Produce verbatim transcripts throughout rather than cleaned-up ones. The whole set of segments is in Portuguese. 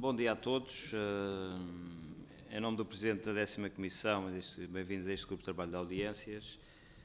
bom dia a todos. Em nome do Presidente da décima Comissão, bem-vindos a este Grupo de Trabalho de Audiências.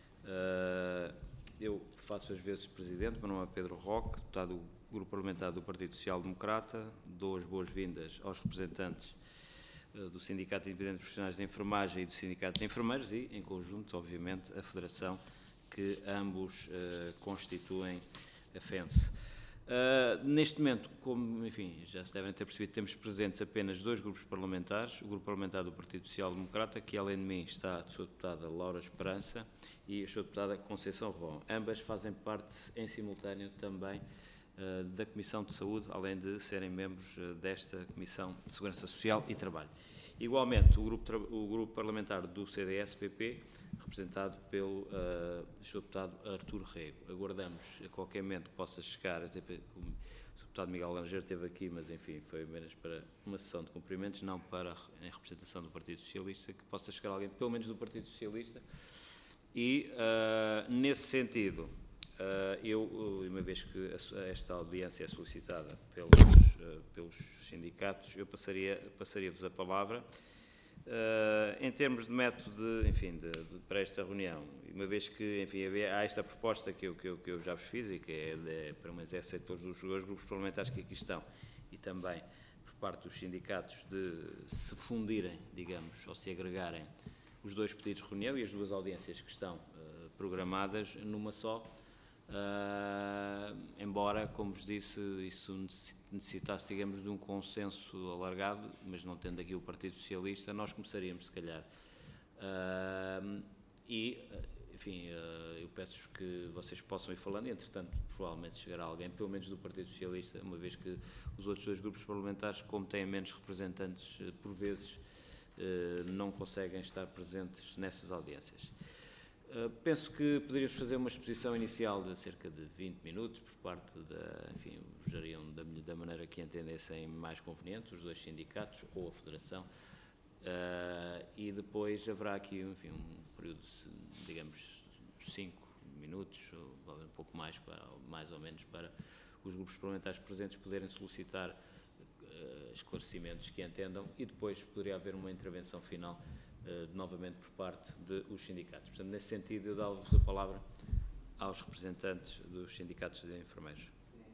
Eu faço as vezes Presidente, meu nome é Pedro Roque, deputado do Grupo Parlamentar do Partido Social Democrata. Dou as boas-vindas aos representantes do Sindicato Independente de Profissionais de Enfermagem e do Sindicato de Enfermeiros e, em conjunto, obviamente, a Federação que ambos uh, constituem a F E N S. Uh, neste momento, como enfim, já se devem ter percebido, temos presentes apenas dois grupos parlamentares, o Grupo Parlamentar do Partido Social Democrata, que além de mim está a sua deputada Laura Esperança e a sua deputada Conceição Revão. Ambas fazem parte em simultâneo também uh, da Comissão de Saúde, além de serem membros uh, desta Comissão de Segurança Social e Trabalho. Igualmente, o grupo, o grupo parlamentar do C D S P P, representado pelo uh, seu deputado Artur Rego. Aguardamos a qualquer momento que possa chegar, até, o deputado Miguel Laranjeiro esteve aqui, mas enfim, foi apenas para uma sessão de cumprimentos, não para em representação do Partido Socialista, que possa chegar alguém, pelo menos do Partido Socialista. E, uh, nesse sentido, uh, eu, uma vez que esta audiência é solicitada pelos, uh, pelos sindicatos, eu passaria, passaria-vos a palavra. Uh, em termos de método, de, enfim, de, de, para esta reunião, uma vez que, enfim, há esta proposta que eu, que eu, que eu já vos fiz e que é, de, pelo menos é aceita pelos dois grupos parlamentares que aqui estão e também por parte dos sindicatos de se fundirem, digamos, ou se agregarem os dois pedidos de reunião e as duas audiências que estão uh, programadas numa só, uh, embora, como vos disse, isso necessitasse, digamos, de um consenso alargado, mas não tendo aqui o Partido Socialista, nós começaríamos, se calhar. Uh, e, enfim, uh, eu peço-vos que vocês possam ir falando, e, entretanto, provavelmente chegará alguém, pelo menos do Partido Socialista, uma vez que os outros dois grupos parlamentares, como têm menos representantes, uh, por vezes, Uh, não conseguem estar presentes nessas audiências. Uh, penso que poderíamos fazer uma exposição inicial de cerca de vinte minutos, por parte da, enfim, usariam da, da maneira que entendessem mais conveniente, os dois sindicatos ou a Federação, uh, e depois haverá aqui, enfim, um período de, digamos, cinco minutos, ou um pouco mais, para, mais ou menos, para os grupos parlamentares presentes poderem solicitar esclarecimentos que entendam e depois poderia haver uma intervenção final uh, novamente por parte dos sindicatos. Portanto, nesse sentido, eu dou-vos a palavra aos representantes dos sindicatos de enfermeiros.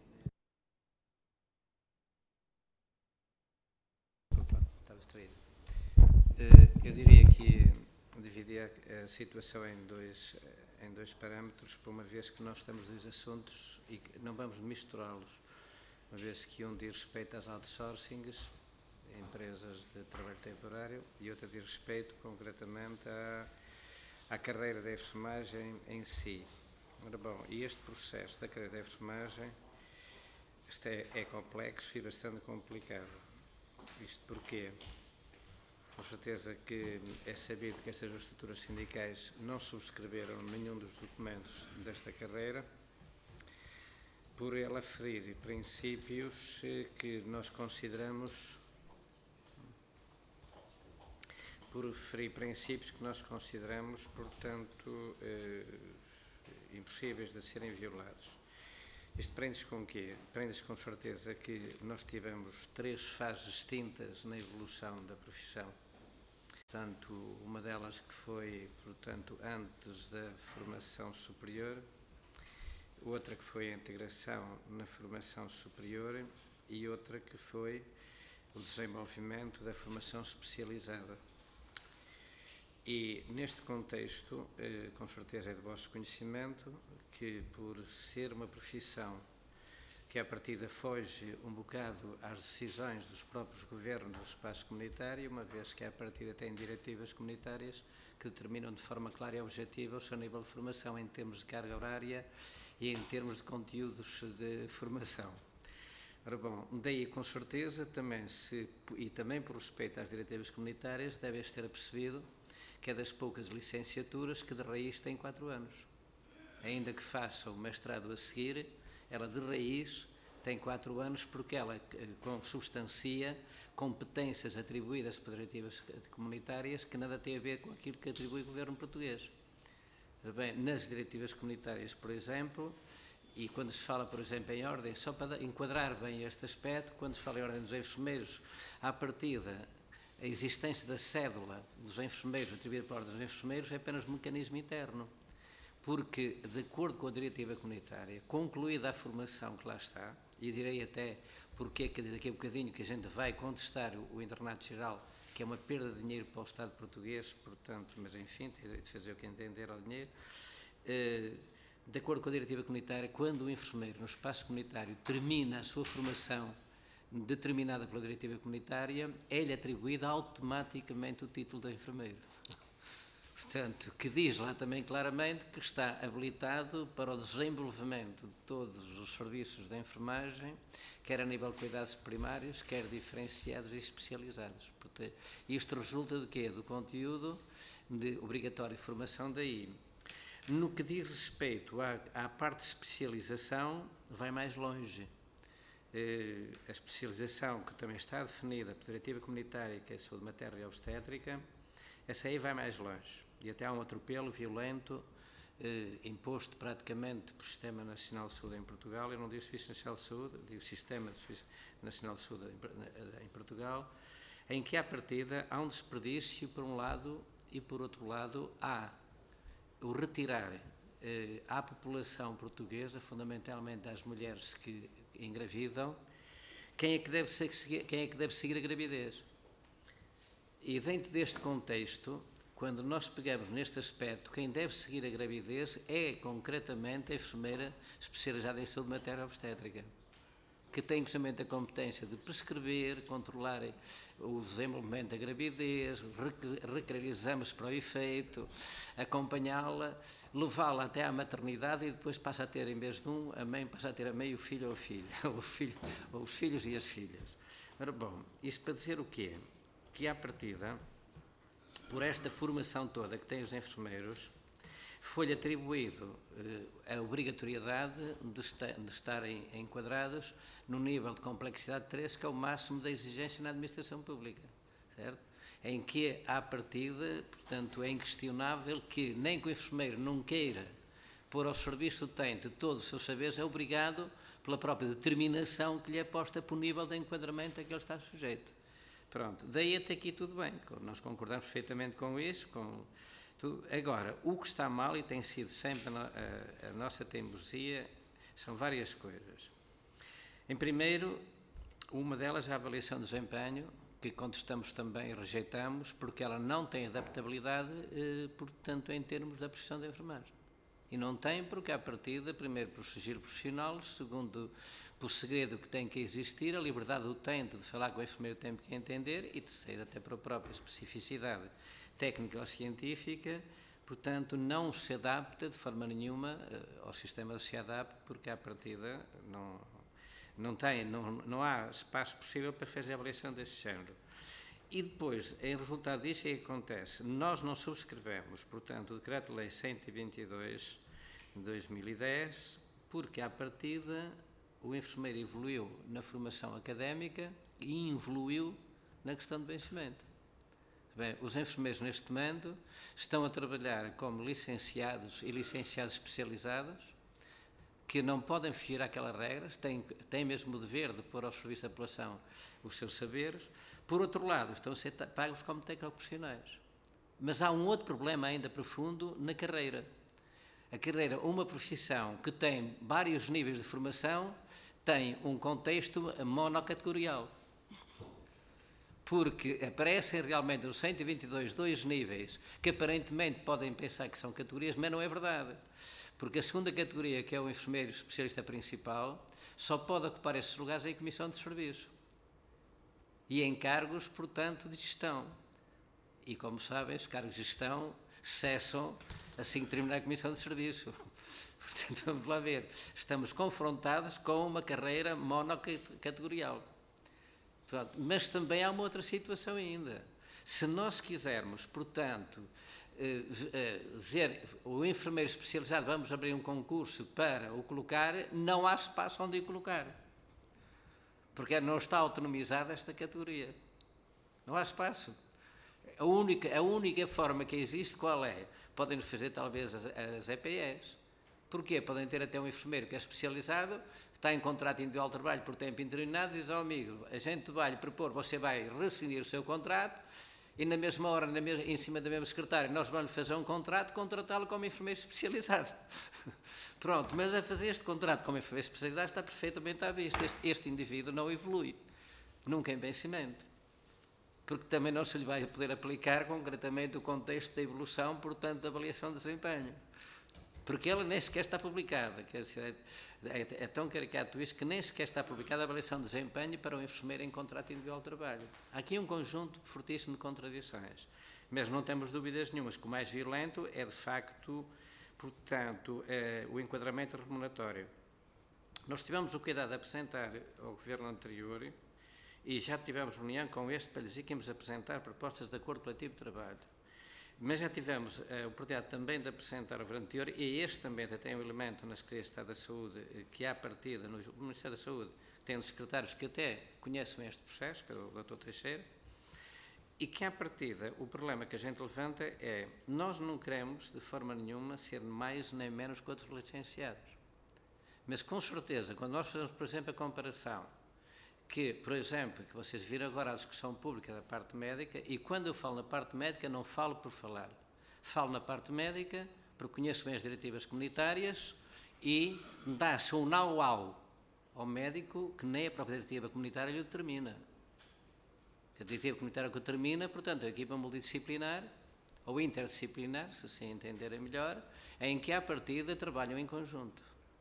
Opa, estava distraído. Uh, eu diria que dividir a, a situação em dois, em dois parâmetros, por uma vez que nós temos dois assuntos e que não vamos misturá-los, uma vez que um diz respeito às outsourcings, empresas de trabalho temporário, e outra diz respeito concretamente à, à carreira da enfermagem em si. Ora bom, e este processo da carreira da enfermagem este é, é complexo e bastante complicado. Isto porque, com certeza que é sabido que estas estruturas sindicais não subscreveram nenhum dos documentos desta carreira, por ela ferir princípios que nós consideramos por ferir princípios que nós consideramos, portanto, eh, impossíveis de serem violados. Isto prende-se com o quê? Prende-se com certeza que nós tivemos três fases distintas na evolução da profissão. Portanto, uma delas que foi, portanto, antes da formação superior, outra que foi a integração na formação superior e outra que foi o desenvolvimento da formação especializada. E, neste contexto, eh, com certeza é de vosso conhecimento que, por ser uma profissão que, à partida, foge um bocado às decisões dos próprios governos do espaço comunitário, uma vez que, à partida, tem diretivas comunitárias que determinam de forma clara e objetiva o seu nível de formação em termos de carga horária e em termos de conteúdos de formação. Ora bom, daí com certeza também se, e também por respeito às diretivas comunitárias, devem ter percebido que é das poucas licenciaturas que de raiz tem quatro anos. Ainda que faça o mestrado a seguir, ela de raiz tem quatro anos porque ela consubstancia competências atribuídas por diretivas comunitárias que nada tem a ver com aquilo que atribui o governo português. Bem, nas diretivas comunitárias, por exemplo, e quando se fala, por exemplo, em ordem, só para enquadrar bem este aspecto, quando se fala em ordem dos enfermeiros, à partida, a existência da cédula dos enfermeiros, atribuída pela ordem dos enfermeiros, é apenas um mecanismo interno, porque, de acordo com a diretiva comunitária, concluída a formação que lá está, e direi até porque é que daqui a bocadinho que a gente vai contestar o, o internato geral, que é uma perda de dinheiro para o Estado português, portanto, mas enfim, tem de fazer o que entender ao dinheiro. De acordo com a diretiva comunitária, quando o enfermeiro no espaço comunitário termina a sua formação determinada pela diretiva comunitária, é-lhe atribuído automaticamente o título de enfermeiro. Portanto, que diz lá também claramente que está habilitado para o desenvolvimento de todos os serviços de enfermagem, quer a nível de cuidados primários, quer diferenciados e especializados. Portanto, isto resulta de quê? Do conteúdo de obrigatória formação daí. No que diz respeito à, à parte de especialização, vai mais longe. Eh, a especialização que também está definida pela diretiva comunitária, que é a saúde materna e obstétrica, essa aí vai mais longe. E até há um atropelo violento eh, imposto praticamente pelo Sistema Nacional de Saúde em Portugal. Eu não digo Serviço Nacional de Saúde, digo Sistema Nacional de Saúde em, em Portugal, em que, à partida, há um desperdício por um lado e, por outro lado, há o retirar eh, à população portuguesa, fundamentalmente às mulheres que engravidam, quem é que deve seguir, quem é que deve seguir a gravidez. E dentro deste contexto, quando nós pegamos neste aspecto, quem deve seguir a gravidez é concretamente a enfermeira especializada em saúde materna e obstétrica, que tem justamente a competência de prescrever, controlar o desenvolvimento da gravidez, requerer exames para o efeito, acompanhá-la, levá-la até à maternidade e depois passa a ter, em vez de um, a mãe passa a ter a mãe, o filho ou a filha, ou, o filho, ou os filhos e as filhas. Ora, bom, isto para dizer o quê? Que, à partida, por esta formação toda que têm os enfermeiros, foi-lhe atribuído eh, a obrigatoriedade de, esta, de estarem enquadrados no nível de complexidade três, que é o máximo da exigência na administração pública, certo? Em que, à partida, portanto, é inquestionável que nem que o enfermeiro não queira pôr ao serviço utente de todos os seus saberes, é obrigado pela própria determinação que lhe é posta por nível de enquadramento a que ele está sujeito. Pronto, daí até aqui tudo bem, nós concordamos perfeitamente com isso, com tudo. Agora, o que está mal, e tem sido sempre a, a, a nossa teimosia, são várias coisas. Em primeiro, uma delas é a avaliação de desempenho, que contestamos também e rejeitamos, porque ela não tem adaptabilidade, eh, portanto, em termos da profissão de enfermagem. E não tem porque, à partida, primeiro, por sigilo profissional, segundo, por segredo que tem que existir, a liberdade do utente de falar com o enfermeiro tem que entender, e terceiro, até para a própria especificidade técnica ou científica, portanto, não se adapta de forma nenhuma ao sistema de se adapta, porque, à partida, não, não, tem, não, não há espaço possível para fazer a avaliação deste género. E depois, em resultado disso, é que acontece. Nós não subscrevemos, portanto, o Decreto-Lei cento e vinte e dois de dois mil e dez, porque, à partida, o enfermeiro evoluiu na formação académica e evoluiu na questão do vencimento. Bem, os enfermeiros, neste momento, estão a trabalhar como licenciados e licenciados especializados, que não podem fugir àquelas regras, têm, têm mesmo o dever de pôr ao serviço da população os seus saberes. Por outro lado, estão a ser pagos como técnicos-profissionais. Mas há um outro problema ainda profundo na carreira. A carreira, uma profissão que tem vários níveis de formação, tem um contexto monocategorial. Porque aparecem realmente nos cento e vinte e dois dois níveis que aparentemente podem pensar que são categorias, mas não é verdade. Porque a segunda categoria, que é o enfermeiro especialista principal, só pode ocupar esses lugares em comissão de serviço e em cargos, portanto, de gestão. E, como sabem, os cargos de gestão cessam assim que terminar a comissão de serviço. Portanto, vamos lá ver. Estamos confrontados com uma carreira monocategorial. Pronto. Mas também há uma outra situação ainda. Se nós quisermos, portanto, dizer o enfermeiro especializado, vamos abrir um concurso para o colocar, não há espaço onde o colocar. Porque não está autonomizada esta categoria. Não há espaço. A única, a única forma que existe, qual é? Podem fazer talvez as, as E P Es. Porquê? Podem ter até um enfermeiro que é especializado, está em contrato individual de trabalho por tempo indeterminado e diz ao amigo, a gente vai lhe propor, você vai rescindir o seu contrato e na mesma hora, na mesma, em cima da mesma secretária, nós vamos fazer um contrato, contratá-lo como enfermeiro especializado. Pronto, mas a fazer este contrato como enfermeiro especializado está perfeitamente à vista. Este, este indivíduo não evolui, nunca em vencimento, porque também não se lhe vai poder aplicar concretamente o contexto da evolução, portanto, da avaliação de desempenho. Porque ela nem sequer está publicada, quer dizer, é, é, é tão caricato isso que nem sequer está publicada a avaliação de desempenho para o enfermeiro em contrato individual de trabalho. Há aqui um conjunto fortíssimo de contradições, mas não temos dúvidas nenhumas que o mais violento é, de facto, portanto, é, o enquadramento remuneratório. Nós tivemos o cuidado de apresentar ao governo anterior e já tivemos reunião com este para lhe dizer que íamos apresentar propostas de acordo coletivo de trabalho. Mas já tivemos a oportunidade também de apresentar o governo anterior e este também tem um elemento na Secretaria de Estado da Saúde que há partida no Ministério da Saúde, tem os secretários que até conhecem este processo, que é o doutor Teixeira, e que à partida o problema que a gente levanta é nós não queremos de forma nenhuma ser mais nem menos que outros licenciados. Mas com certeza, quando nós fazemos, por exemplo, a comparação que, por exemplo, que vocês viram agora a discussão pública da parte médica, e quando eu falo na parte médica não falo por falar, falo na parte médica porque conheço bem as diretivas comunitárias e dá-se um know-how ao médico que nem a própria diretiva comunitária lhe determina. A diretiva comunitária que o determina, portanto, a equipa multidisciplinar ou interdisciplinar, se assim entenderem melhor, em que à partida trabalham em conjunto.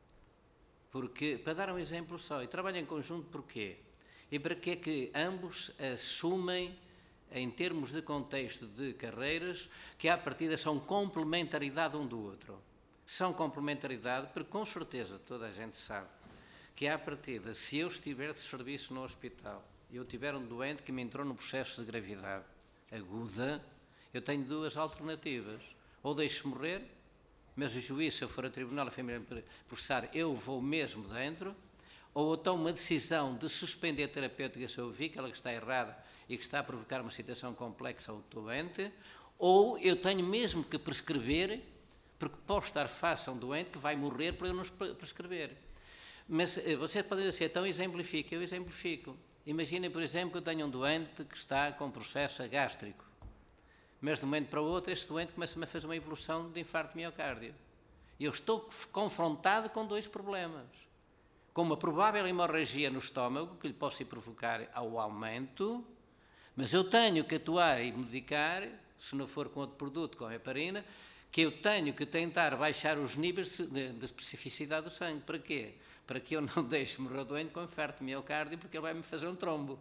Porque, para dar um exemplo só, e trabalham em conjunto porquê? E para que é que ambos assumem, em termos de contexto de carreiras, que à partida são complementaridade um do outro? São complementaridade porque, com certeza, toda a gente sabe que à partida, se eu estiver de serviço no hospital e eu tiver um doente que me entrou no processo de gravidade aguda, eu tenho duas alternativas. Ou deixo morrer, mas o juiz, se eu for a tribunal, a família processar, eu vou mesmo dentro, ou então uma decisão de suspender a terapêutica se eu vi que ela está errada e que está a provocar uma situação complexa ao doente, ou eu tenho mesmo que prescrever, porque posso estar face a um doente que vai morrer por eu não prescrever. Mas vocês podem dizer, então exemplifica, eu exemplifico. Imaginem, por exemplo, que eu tenho um doente que está com processo gástrico, mas de um momento para o outro este doente começa-me a fazer uma evolução de infarto de miocárdio. Eu estou confrontado com dois problemas. Com uma provável hemorragia no estômago, que lhe possa provocar ao aumento, mas eu tenho que atuar e medicar, se não for com outro produto, com a heparina, que eu tenho que tentar baixar os níveis de, de especificidade do sangue. Para quê? Para que eu não deixe morrer o doente com infarto de miocárdio, porque ele vai-me fazer um trombo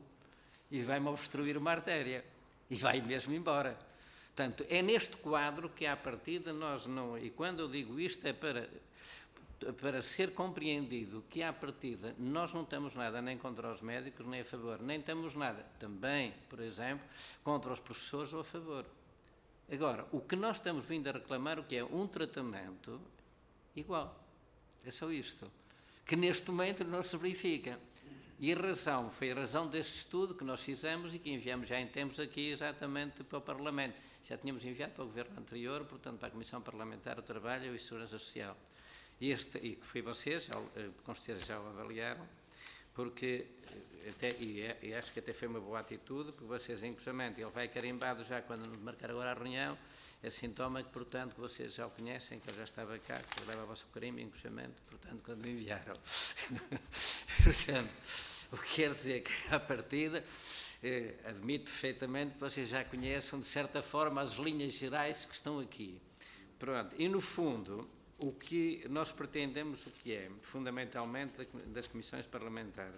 e vai-me obstruir uma artéria e vai mesmo embora. Portanto, é neste quadro que, à partida, nós não... E quando eu digo isto é para... para ser compreendido que, à partida, nós não temos nada nem contra os médicos, nem a favor, nem temos nada também, por exemplo, contra os professores ou a favor. Agora, o que nós estamos vindo a reclamar, o que é um tratamento igual. É só isto. Que neste momento não se verifica. E a razão, foi a razão deste estudo que nós fizemos e que enviamos já em tempos aqui exatamente para o Parlamento. Já tínhamos enviado para o Governo anterior, portanto, para a Comissão Parlamentar do Trabalho e Segurança Social. Este, e que foi vocês, já, com certeza já o avaliaram, porque, até, e, é, e acho que até foi uma boa atitude, porque vocês, inclusivamente, ele vai carimbado já quando marcar agora a reunião, é sintoma que, portanto, que vocês já o conhecem, que ele já estava cá, que leva o vosso carimbo, inclusivamente, portanto, quando me enviaram. Portanto, o que quer dizer que, à partida, eh, admito perfeitamente que vocês já conheçam, de certa forma, as linhas gerais que estão aqui. Pronto, e no fundo... O que nós pretendemos, o que é, fundamentalmente, das comissões parlamentares,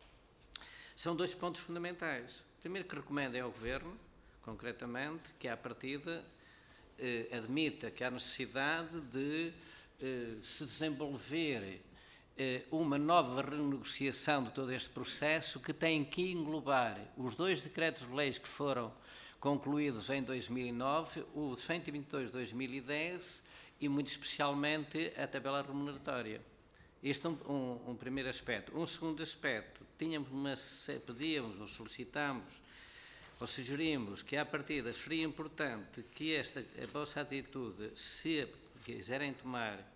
são dois pontos fundamentais. Primeiro, que recomendem ao Governo, concretamente, que à partida eh, admita que há necessidade de eh, se desenvolver eh, uma nova renegociação de todo este processo que tem que englobar os dois decretos-leis que foram concluídos em dois mil e nove, o cento e vinte e dois de dois mil e dez e, muito especialmente, a tabela remuneratória. Este é um, um, um primeiro aspecto. Um segundo aspecto, tínhamos uma, pedíamos ou solicitamos ou sugerimos que, à partida, seria importante que esta, a vossa atitude, se quiserem tomar,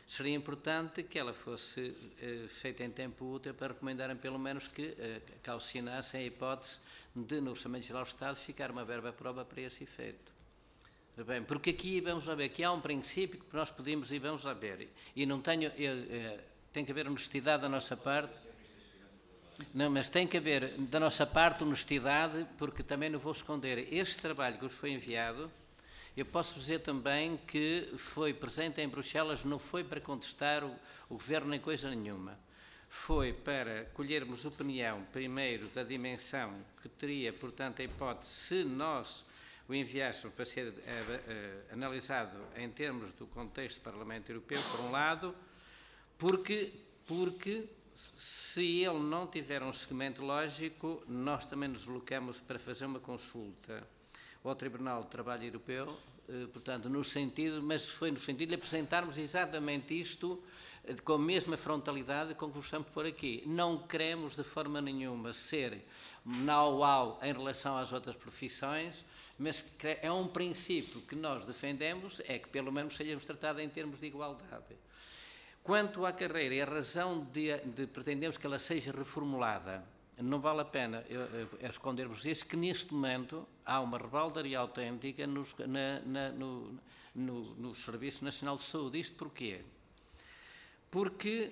seria importante que ela fosse eh, feita em tempo útil para recomendarem pelo menos que eh, calcinassem a hipótese de, no Orçamento Geral do Estado, ficar uma verba prova para esse efeito. Bem, porque aqui, vamos lá ver, aqui há um princípio que nós pedimos e vamos lá ver, e não tenho, eu, eu, tem que haver honestidade da nossa parte, não, mas tem que haver da nossa parte honestidade, porque também não vou esconder, este trabalho que vos foi enviado, eu posso dizer também que foi presente em Bruxelas, não foi para contestar o, o Governo nem coisa nenhuma. Foi para colhermos opinião, primeiro, da dimensão que teria, portanto, a hipótese, se nós o enviássemos para ser uh, uh, analisado em termos do contexto do Parlamento Europeu, por um lado, porque, porque se ele não tiver um segmento lógico, nós também nos deslocamos para fazer uma consulta ao Tribunal de Trabalho Europeu, uh, portanto, no sentido, mas foi no sentido de apresentarmos exatamente isto com a mesma frontalidade com que o estamos por aqui. Não queremos de forma nenhuma ser know-how em relação às outras profissões, mas é um princípio que nós defendemos, é que pelo menos sejamos tratados em termos de igualdade. Quanto à carreira e a razão de, de pretendermos que ela seja reformulada, não vale a pena eu, eu, escondermos isso, que neste momento há uma rebaldaria autêntica nos, na, na, no, no, no Serviço Nacional de Saúde. Isto porquê? Porque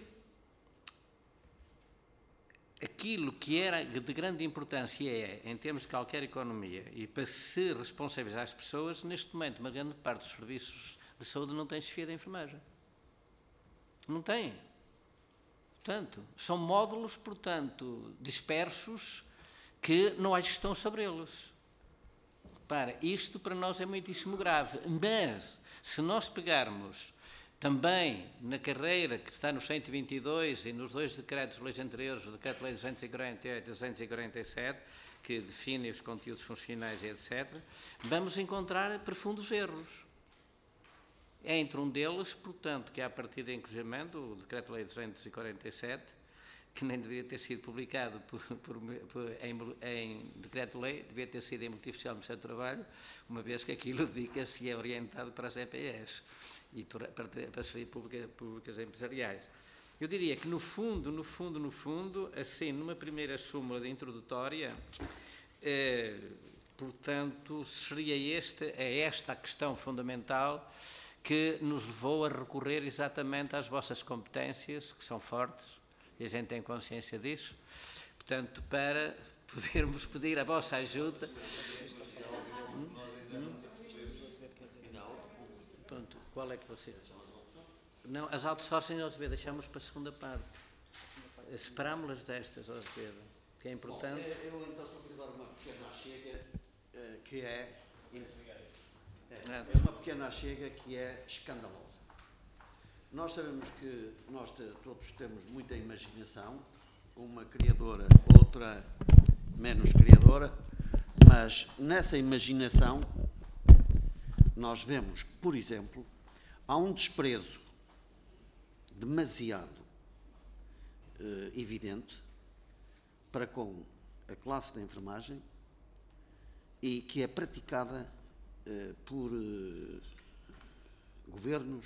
aquilo que era de grande importância é, em termos de qualquer economia, e para se responsabilizar as pessoas, neste momento, uma grande parte dos serviços de saúde não tem chefia de enfermagem. Não tem. Portanto, são módulos, portanto, dispersos, que não há gestão sobre eles. Repara, isto para nós é muitíssimo grave, mas se nós pegarmos também na carreira que está no cento e vinte e dois e nos dois decretos-leis anteriores, o Decreto-Lei duzentos e quarenta e oito e duzentos e quarenta e sete, que define os conteúdos funcionais e etcétera, vamos encontrar profundos erros. Entre um deles, portanto, que é a partir de encojamento, o Decreto-Lei duzentos e quarenta e sete, que nem deveria ter sido publicado por, por, por, em, em Decreto-Lei, devia ter sido em Boletim Oficial do Ministério do Trabalho, uma vez que aquilo dedica-se e é orientado para as E P Es e para, para, para as públicas, públicas empresariais. Eu diria que, no fundo, no fundo, no fundo, assim, numa primeira súmula de introdutória, eh, portanto, seria este, é esta a questão fundamental que nos levou a recorrer exatamente às vossas competências, que são fortes, e a gente tem consciência disso, portanto, para podermos pedir a vossa ajuda. Hum? Hum? Pronto, qual é que você... Não, as outsourcing, nós deixamos para a segunda parte. Separámos-las destas, Azevedo, que é importante. Bom, eu então só queria dar uma pequena chega, que é... É, é uma pequena chega que é escandalosa. Nós sabemos que nós te, todos temos muita imaginação, uma criadora, outra menos criadora, mas nessa imaginação nós vemos que, por exemplo, há um desprezo demasiado eh, evidente para com a classe da enfermagem e que é praticada eh, por eh, governos.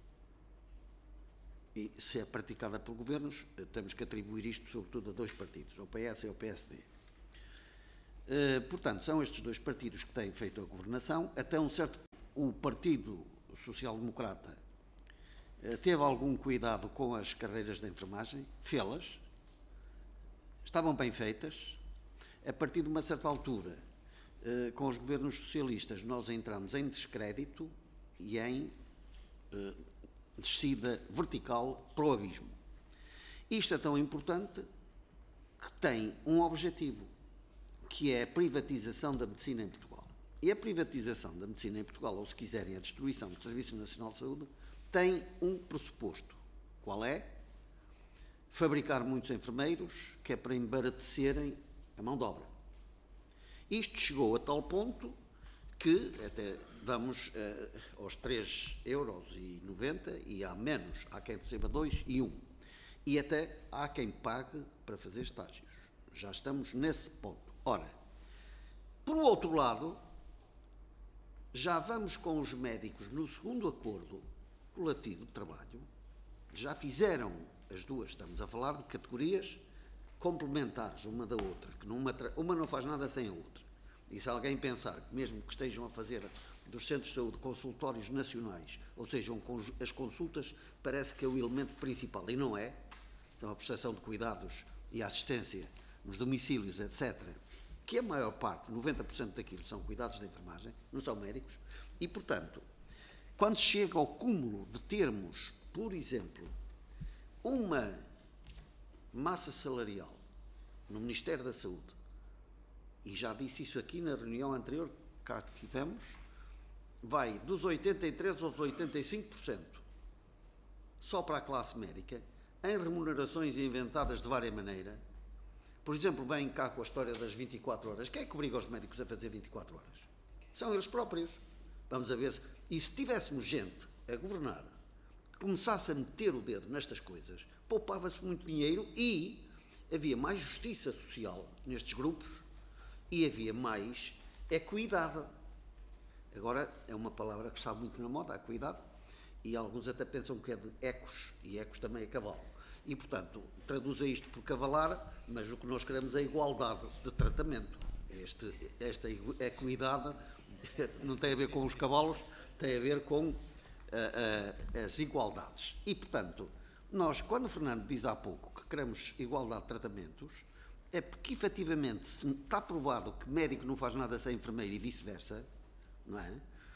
E se é praticada por governos, temos que atribuir isto sobretudo a dois partidos, ao P S e ao P S D. Uh, portanto, são estes dois partidos que têm feito a governação. Até um certo... O Partido Social Democrata uh, teve algum cuidado com as carreiras de enfermagem, fê-las, estavam bem feitas. A partir de uma certa altura, uh, com os governos socialistas, nós entramos em descrédito e em... Uh, descida vertical para o abismo. Isto é tão importante que tem um objetivo, que é a privatização da medicina em Portugal. E a privatização da medicina em Portugal, ou se quiserem a destruição do Serviço Nacional de Saúde, tem um pressuposto. Qual é? Fabricar muitos enfermeiros, que é para embaratecerem a mão de obra. Isto chegou a tal ponto que até vamos uh, aos três euros e noventa e há menos, há quem receba dois e um. E até há quem pague para fazer estágios. Já estamos nesse ponto. Ora, por outro lado, já vamos com os médicos no segundo acordo coletivo de trabalho, já fizeram as duas, estamos a falar de categorias complementares uma da outra, que numa, uma não faz nada sem a outra. E se alguém pensar que mesmo que estejam a fazer dos centros de saúde consultórios nacionais, ou sejam as consultas, parece que é o elemento principal, e não é, então a prestação de cuidados e a assistência nos domicílios, etcétera, que a maior parte, noventa por cento daquilo, são cuidados de enfermagem, não são médicos, e, portanto, quando chega ao cúmulo de termos, por exemplo, uma massa salarial no Ministério da Saúde, e já disse isso aqui na reunião anterior que cá tivemos, vai dos oitenta e três por cento aos oitenta e cinco por cento só para a classe médica, em remunerações inventadas de várias maneiras. Por exemplo, vem cá com a história das vinte e quatro horas. Quem é que obriga os médicos a fazer vinte e quatro horas? São eles próprios. Vamos a ver se... E se tivéssemos gente a governar que começasse a meter o dedo nestas coisas, poupava-se muito dinheiro e havia mais justiça social nestes grupos e havia mais equidade. Agora, é uma palavra que está muito na moda, equidade, e alguns até pensam que é de ecos, e ecos também é cavalo. E, portanto, traduza isto por cavalar, mas o que nós queremos é igualdade de tratamento. Este, esta equidade não tem a ver com os cavalos, tem a ver com uh, uh, as igualdades. E, portanto, nós, quando o Fernando diz há pouco que queremos igualdade de tratamentos, é porque, efetivamente, se está provado que médico não faz nada sem enfermeiro e vice-versa, não é?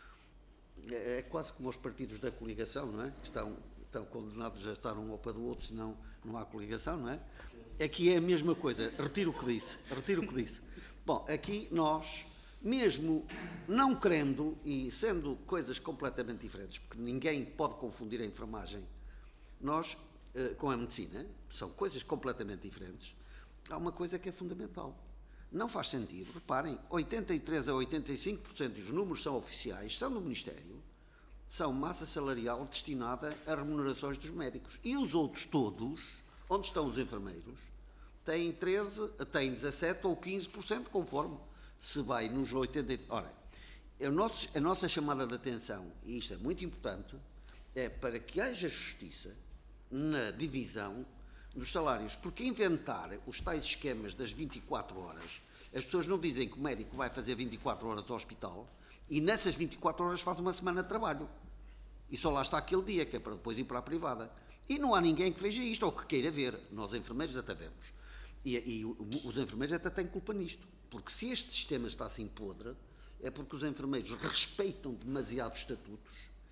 É quase como os partidos da coligação, não é? Que estão, estão condenados a estar um ao pé do outro, senão não há coligação, não é? Aqui é a mesma coisa. Retiro o que disse. Retiro o que disse. Bom, aqui nós, mesmo não querendo e sendo coisas completamente diferentes, porque ninguém pode confundir a enfermagem nós eh, com a medicina, são coisas completamente diferentes, há uma coisa que é fundamental. Não faz sentido, reparem, oitenta e três por cento a oitenta e cinco por cento, e os números são oficiais, são do Ministério, são massa salarial destinada a remunerações dos médicos. E os outros todos, onde estão os enfermeiros, têm treze por cento, têm dezassete por cento ou quinze por cento, conforme se vai nos oitenta por cento. Ora, a nossa, a nossa chamada de atenção, e isto é muito importante, é para que haja justiça na divisão dos salários, porque inventar os tais esquemas das vinte e quatro horas, as pessoas não dizem que o médico vai fazer vinte e quatro horas ao hospital e nessas vinte e quatro horas faz uma semana de trabalho. E só lá está aquele dia, que é para depois ir para a privada. E não há ninguém que veja isto ou que queira ver. Nós, enfermeiros, até vemos. E, e os enfermeiros até têm culpa nisto. Porque se este sistema está assim podre, é porque os enfermeiros respeitam demasiado os estatutos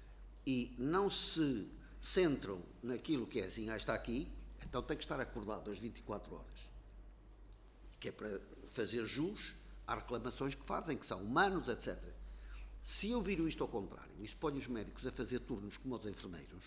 e não se centram naquilo que é assim, ah, está aqui, então tem que estar acordado às vinte e quatro horas. Que é para fazer jus às reclamações que fazem, que são humanos, etcétera. Se eu viro isto ao contrário e se ponho os médicos a fazer turnos como os enfermeiros,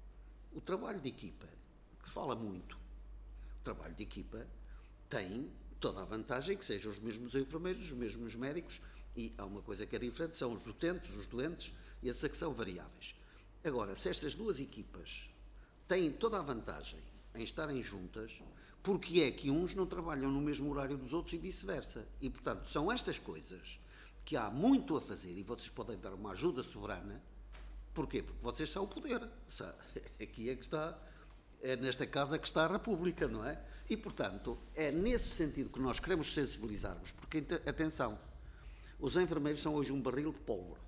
o trabalho de equipa, que se fala muito, o trabalho de equipa tem toda a vantagem que sejam os mesmos enfermeiros, os mesmos médicos, e há uma coisa que é diferente, são os utentes, os doentes, e esses é que são variáveis. Agora, se estas duas equipas têm toda a vantagem em estarem juntas, porque é que uns não trabalham no mesmo horário dos outros e vice-versa. E, portanto, são estas coisas que há muito a fazer e vocês podem dar uma ajuda soberana. Porquê? Porque vocês são o poder. Aqui é que está, é nesta casa que está a República, não é? E, portanto, é nesse sentido que nós queremos sensibilizar-vos, porque, atenção, os enfermeiros são hoje um barril de pólvora.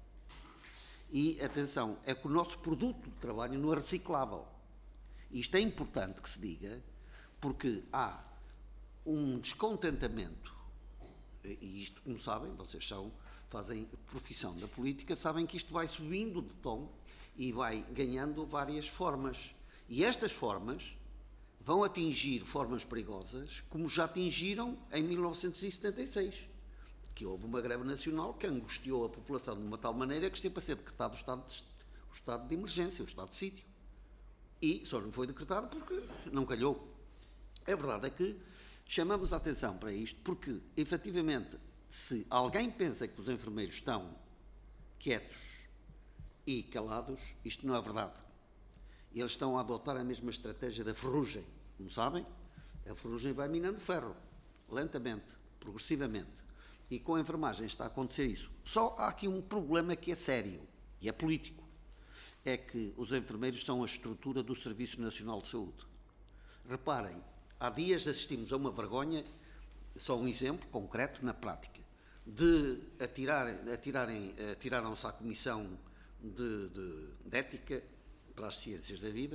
E, atenção, é que o nosso produto de trabalho não é reciclável. Isto é importante que se diga, porque há um descontentamento, e isto, como sabem, vocês são, fazem profissão da política, sabem que isto vai subindo de tom e vai ganhando várias formas. E estas formas vão atingir formas perigosas, como já atingiram em mil novecentos e setenta e seis, que houve uma greve nacional que angustiou a população de uma tal maneira que esteve a ser decretado o estado de, o estado de emergência, o estado de sítio. E só não foi decretado porque não calhou. A verdade é que chamamos a atenção para isto porque, efetivamente, se alguém pensa que os enfermeiros estão quietos e calados, isto não é verdade. Eles estão a adotar a mesma estratégia da ferrugem. Como sabem, a ferrugem vai minando ferro, lentamente, progressivamente. E com a enfermagem está a acontecer isso. Só há aqui um problema que é sério, e é político. é que os enfermeiros são a estrutura do Serviço Nacional de Saúde. Reparem, há dias assistimos a uma vergonha, só um exemplo concreto na prática, de atirar, atirarem, atiraram-se à Comissão de, de, de Ética para as Ciências da Vida,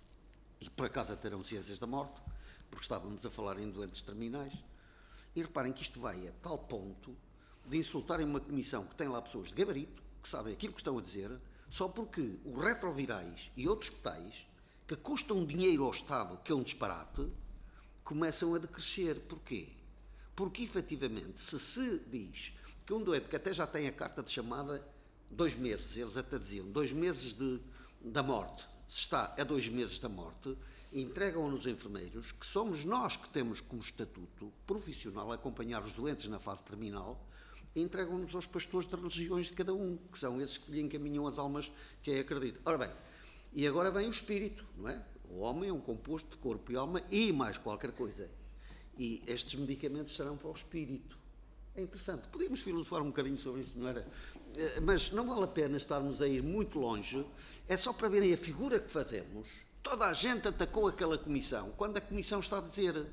e por acaso terão Ciências da Morte, porque estávamos a falar em doentes terminais, e reparem que isto vai a tal ponto de insultarem uma comissão que tem lá pessoas de gabarito, que sabem aquilo que estão a dizer, só porque os retrovirais e outros que tais, que custam dinheiro ao Estado, que é um disparate, começam a decrescer. Porquê? Porque, efetivamente, se se diz que um doente que até já tem a carta de chamada, dois meses, eles até diziam, dois meses de, da morte, se está a dois meses da morte, entregam nos enfermeiros, que somos nós que temos como estatuto profissional acompanhar os doentes na fase terminal, e entregam-nos aos pastores de religiões de cada um, que são esses que lhe encaminham as almas que é acredita. Ora bem, e agora vem o espírito, não é? O homem é um composto de corpo e alma e mais qualquer coisa. E estes medicamentos serão para o espírito. É interessante. Podíamos filosofar um bocadinho sobre isso, não era? Mas não vale a pena estarmos a ir muito longe. É só para verem a figura que fazemos. Toda a gente atacou aquela comissão, quando a comissão está a dizer...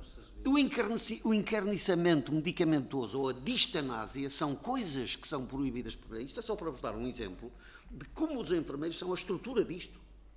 O, encarnici, o encarniçamento medicamentoso ou a distanásia são coisas que são proibidas por lei. Isto é só para vos dar um exemplo de como os enfermeiros são a estrutura disto.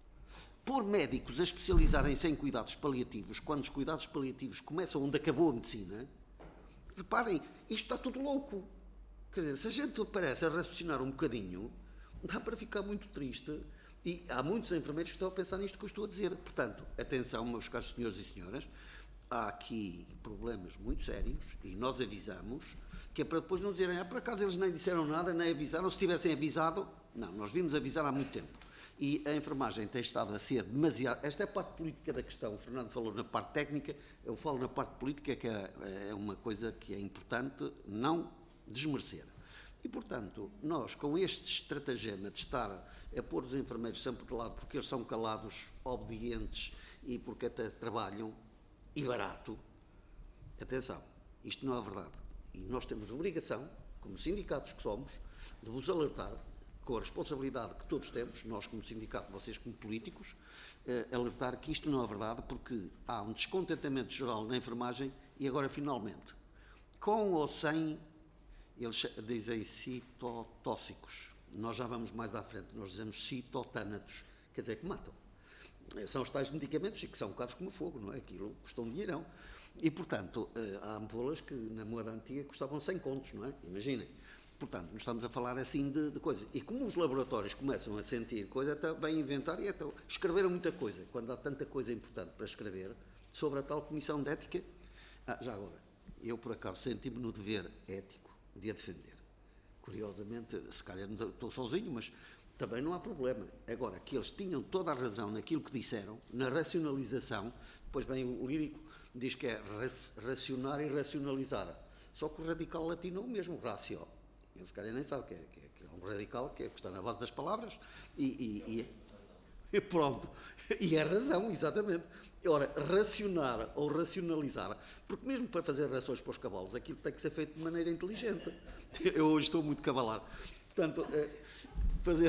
Por médicos a especializarem-se em cuidados paliativos, quando os cuidados paliativos começam onde acabou a medicina, reparem, isto está tudo louco. Quer dizer, se a gente parece a raciocinar um bocadinho, dá para ficar muito triste. E há muitos enfermeiros que estão a pensar nisto que eu estou a dizer. Portanto, atenção, meus caros senhores e senhoras, há aqui problemas muito sérios e nós avisamos, que é para depois não dizerem, ah, por acaso eles nem disseram nada, nem avisaram, se tivessem avisado, não, nós vimos avisar há muito tempo. E a enfermagem tem estado a ser demasiado, esta é a parte política da questão, o Fernando falou na parte técnica, eu falo na parte política, que é, é uma coisa que é importante não desmerecer. E, portanto, nós, com este estratagema de estar a pôr os enfermeiros sempre de lado, porque eles são calados, obedientes e porque até trabalham, e barato, atenção, isto não é verdade. E nós temos a obrigação, como sindicatos que somos, de vos alertar, com a responsabilidade que todos temos, nós como sindicato, vocês como políticos, eh, alertar que isto não é verdade, porque há um descontentamento geral na enfermagem e agora, finalmente, com ou sem, eles dizem citotóxicos. Nós já vamos mais à frente, nós dizemos citotánatos, quer dizer, que matam. São os tais medicamentos e que são caros como fogo, não é? Aquilo custa um dinheirão. E, portanto, há ampolas que na moeda antiga custavam cem contos, não é? Imaginem. Portanto, nós estamos a falar assim de, de coisas. E como os laboratórios começam a sentir coisa, até bem inventar e até escreveram muita coisa, quando há tanta coisa importante para escrever, sobre a tal comissão de ética. Ah, já agora, eu por acaso senti-me no dever ético de a defender. Curiosamente, se calhar não estou sozinho, mas também não há problema. Agora, que eles tinham toda a razão naquilo que disseram, na racionalização, depois bem o lírico diz que é racionar e racionalizar. Só que o radical latino é o mesmo, ratio. Ele se calhar nem sabe que é, que é, que é um radical, que, é, que está na base das palavras, e, e, e, e pronto. E é razão, exatamente. Ora, racionar ou racionalizar, porque mesmo para fazer rações para os cavalos, aquilo tem que ser feito de maneira inteligente. Eu hoje estou muito cavalado. Portanto, é, fazer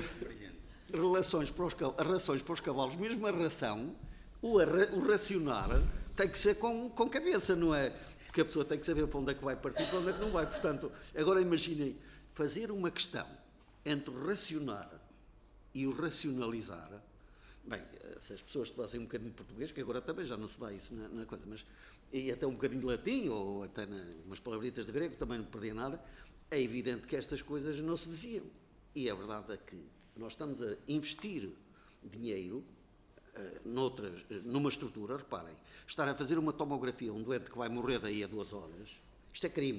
relações para os, rações para os cavalos, mesmo a ração, o, o racionar, tem que ser com, com cabeça, não é? Porque a pessoa tem que saber para onde é que vai partir e para onde é que não vai. Portanto, agora imaginem, fazer uma questão entre o racionar e o racionalizar. Bem, se as pessoas estudassem um bocadinho de português, que agora também já não se dá isso na, na coisa, mas e até um bocadinho de latim, ou até na, umas palavritas de grego, também não perdia nada, é evidente que estas coisas não se diziam. E a verdade é que nós estamos a investir dinheiro uh, noutras, numa estrutura, reparem, estar a fazer uma tomografia a um doente que vai morrer daí a duas horas, isto é crime.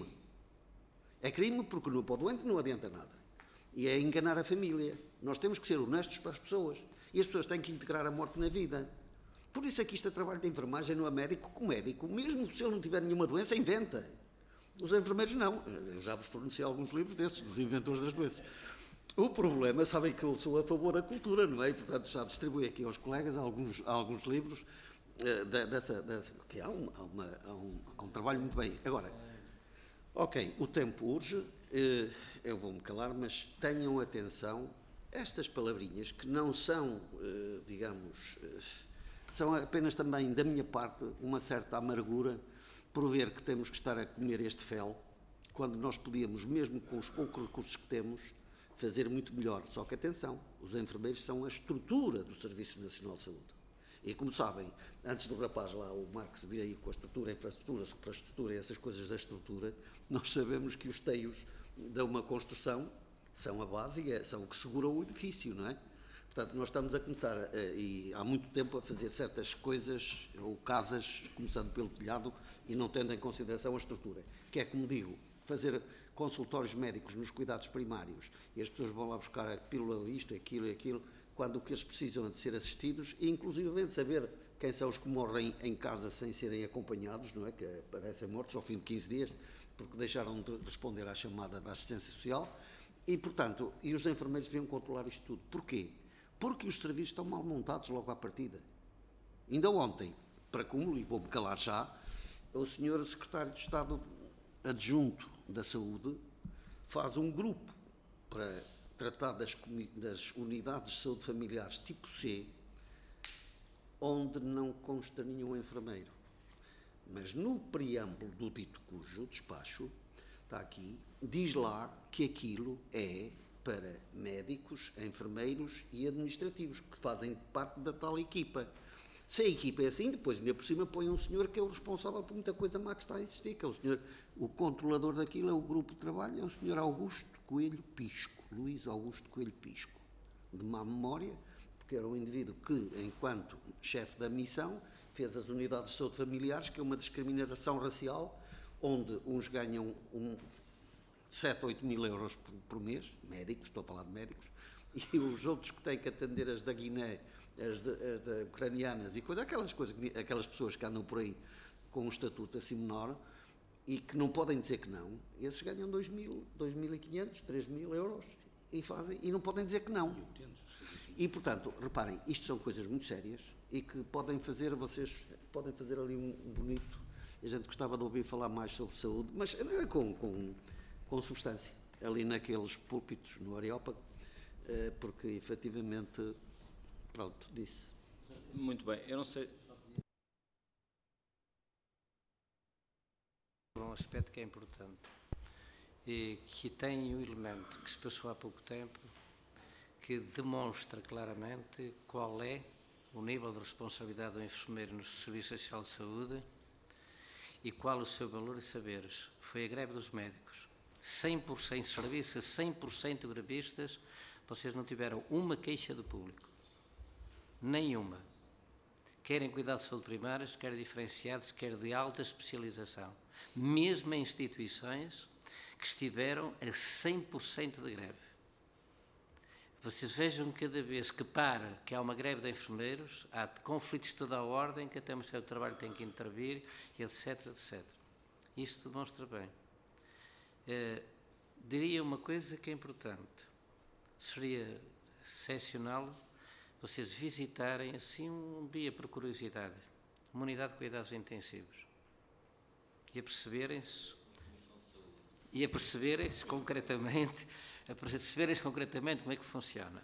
É crime porque no, para o doente não adianta nada. E é enganar a família. Nós temos que ser honestos para as pessoas. E as pessoas têm que integrar a morte na vida. Por isso é que isto é trabalho de enfermagem, não é médico com médico. Mesmo se ele não tiver nenhuma doença, inventa. Os enfermeiros não. Eu já vos forneci alguns livros desses, dos inventores das doenças. O problema, sabem que eu sou a favor da cultura, não é? E, portanto, já distribuí aqui aos colegas alguns, alguns livros uh, dessa, dessa, que há um, há, uma, há, um, há um trabalho muito bem. Agora, ok, o tempo urge, uh, eu vou-me calar, mas tenham atenção estas palavrinhas, que não são, eh, digamos, eh, são apenas também, da minha parte, uma certa amargura por ver que temos que estar a comer este fel, quando nós podíamos, mesmo com os poucos recursos que temos, fazer muito melhor. Só que, atenção, os enfermeiros são a estrutura do Serviço Nacional de Saúde. E, como sabem, antes do rapaz lá, o Marcos, vir aí com a estrutura, a infraestrutura, a supraestrutura e essas coisas da estrutura, nós sabemos que os teios de uma construção são a base e são o que segura o edifício, não é? Portanto, nós estamos a começar, a, e há muito tempo, a fazer certas coisas, ou casas, começando pelo telhado, e não tendo em consideração a estrutura. Que é, como digo, fazer consultórios médicos nos cuidados primários, e as pessoas vão lá buscar a pílula, isto, aquilo e aquilo, quando o que eles precisam é de ser assistidos, e inclusive saber quem são os que morrem em casa sem serem acompanhados, não é? Que aparecem mortos ao fim de quinze dias, porque deixaram de responder à chamada da assistência social, e, portanto, e os enfermeiros deviam controlar isto tudo. Porquê? Porque os serviços estão mal montados logo à partida. Ainda ontem, para cúmulo, e vou-me calar já, o senhor Secretário de Estado Adjunto da Saúde faz um grupo para tratar das, das unidades de saúde familiares tipo C, onde não consta nenhum enfermeiro. Mas no preâmbulo do dito cujo despacho, está aqui, diz lá que aquilo é para médicos, enfermeiros e administrativos, que fazem parte da tal equipa. Se a equipa é assim, depois ainda por cima põe um senhor que é o responsável por muita coisa má que está a existir, que é o senhor, o controlador daquilo é o grupo de trabalho, é o senhor Augusto Coelho Pisco, Luís Augusto Coelho Pisco, de má memória, porque era um indivíduo que, enquanto chefe da missão, fez as unidades de saúde familiares, que é uma discriminação racial, onde uns ganham um, sete, oito mil euros por, por mês, médicos, estou a falar de médicos, e os outros que têm que atender as da Guiné, as, de, as de ucranianas e coisas, aquelas, coisas, aquelas pessoas que andam por aí com um estatuto assim menor e que não podem dizer que não, esses ganham dois mil, dois mil e quinhentos, três mil euros e, fazem, e não podem dizer que não. E, portanto, reparem, isto são coisas muito sérias e que podem fazer, vocês podem fazer ali um, um bonito, a gente gostava de ouvir falar mais sobre saúde, mas com, com, com substância, ali naqueles púlpitos no Areópago, porque efetivamente, pronto, disse. Muito bem, eu não sei. Um aspecto que é importante e que tem um elemento que se passou há pouco tempo que demonstra claramente qual é o nível de responsabilidade do enfermeiro no Serviço Nacional de Saúde e qual o seu valor e saberes. Foi a greve dos médicos. cem por cento serviços, cem por cento grevistas, vocês não tiveram uma queixa do público. Nenhuma. Quer em cuidados de saúde primários, quer diferenciados, quer de alta especialização. Mesmo em instituições que estiveram a cem por cento de greve. Vocês vejam cada vez que para, que há uma greve de enfermeiros, há conflitos de toda a ordem, que até o Ministério do Trabalho tem que intervir, etc, etcétera. Isto demonstra bem. Uh, diria uma coisa que é importante. Seria excepcional vocês visitarem, assim, um dia por curiosidade, uma unidade de cuidados intensivos e a perceberem-se e a perceberem-se concretamente a perceberem-se concretamente como é que funciona.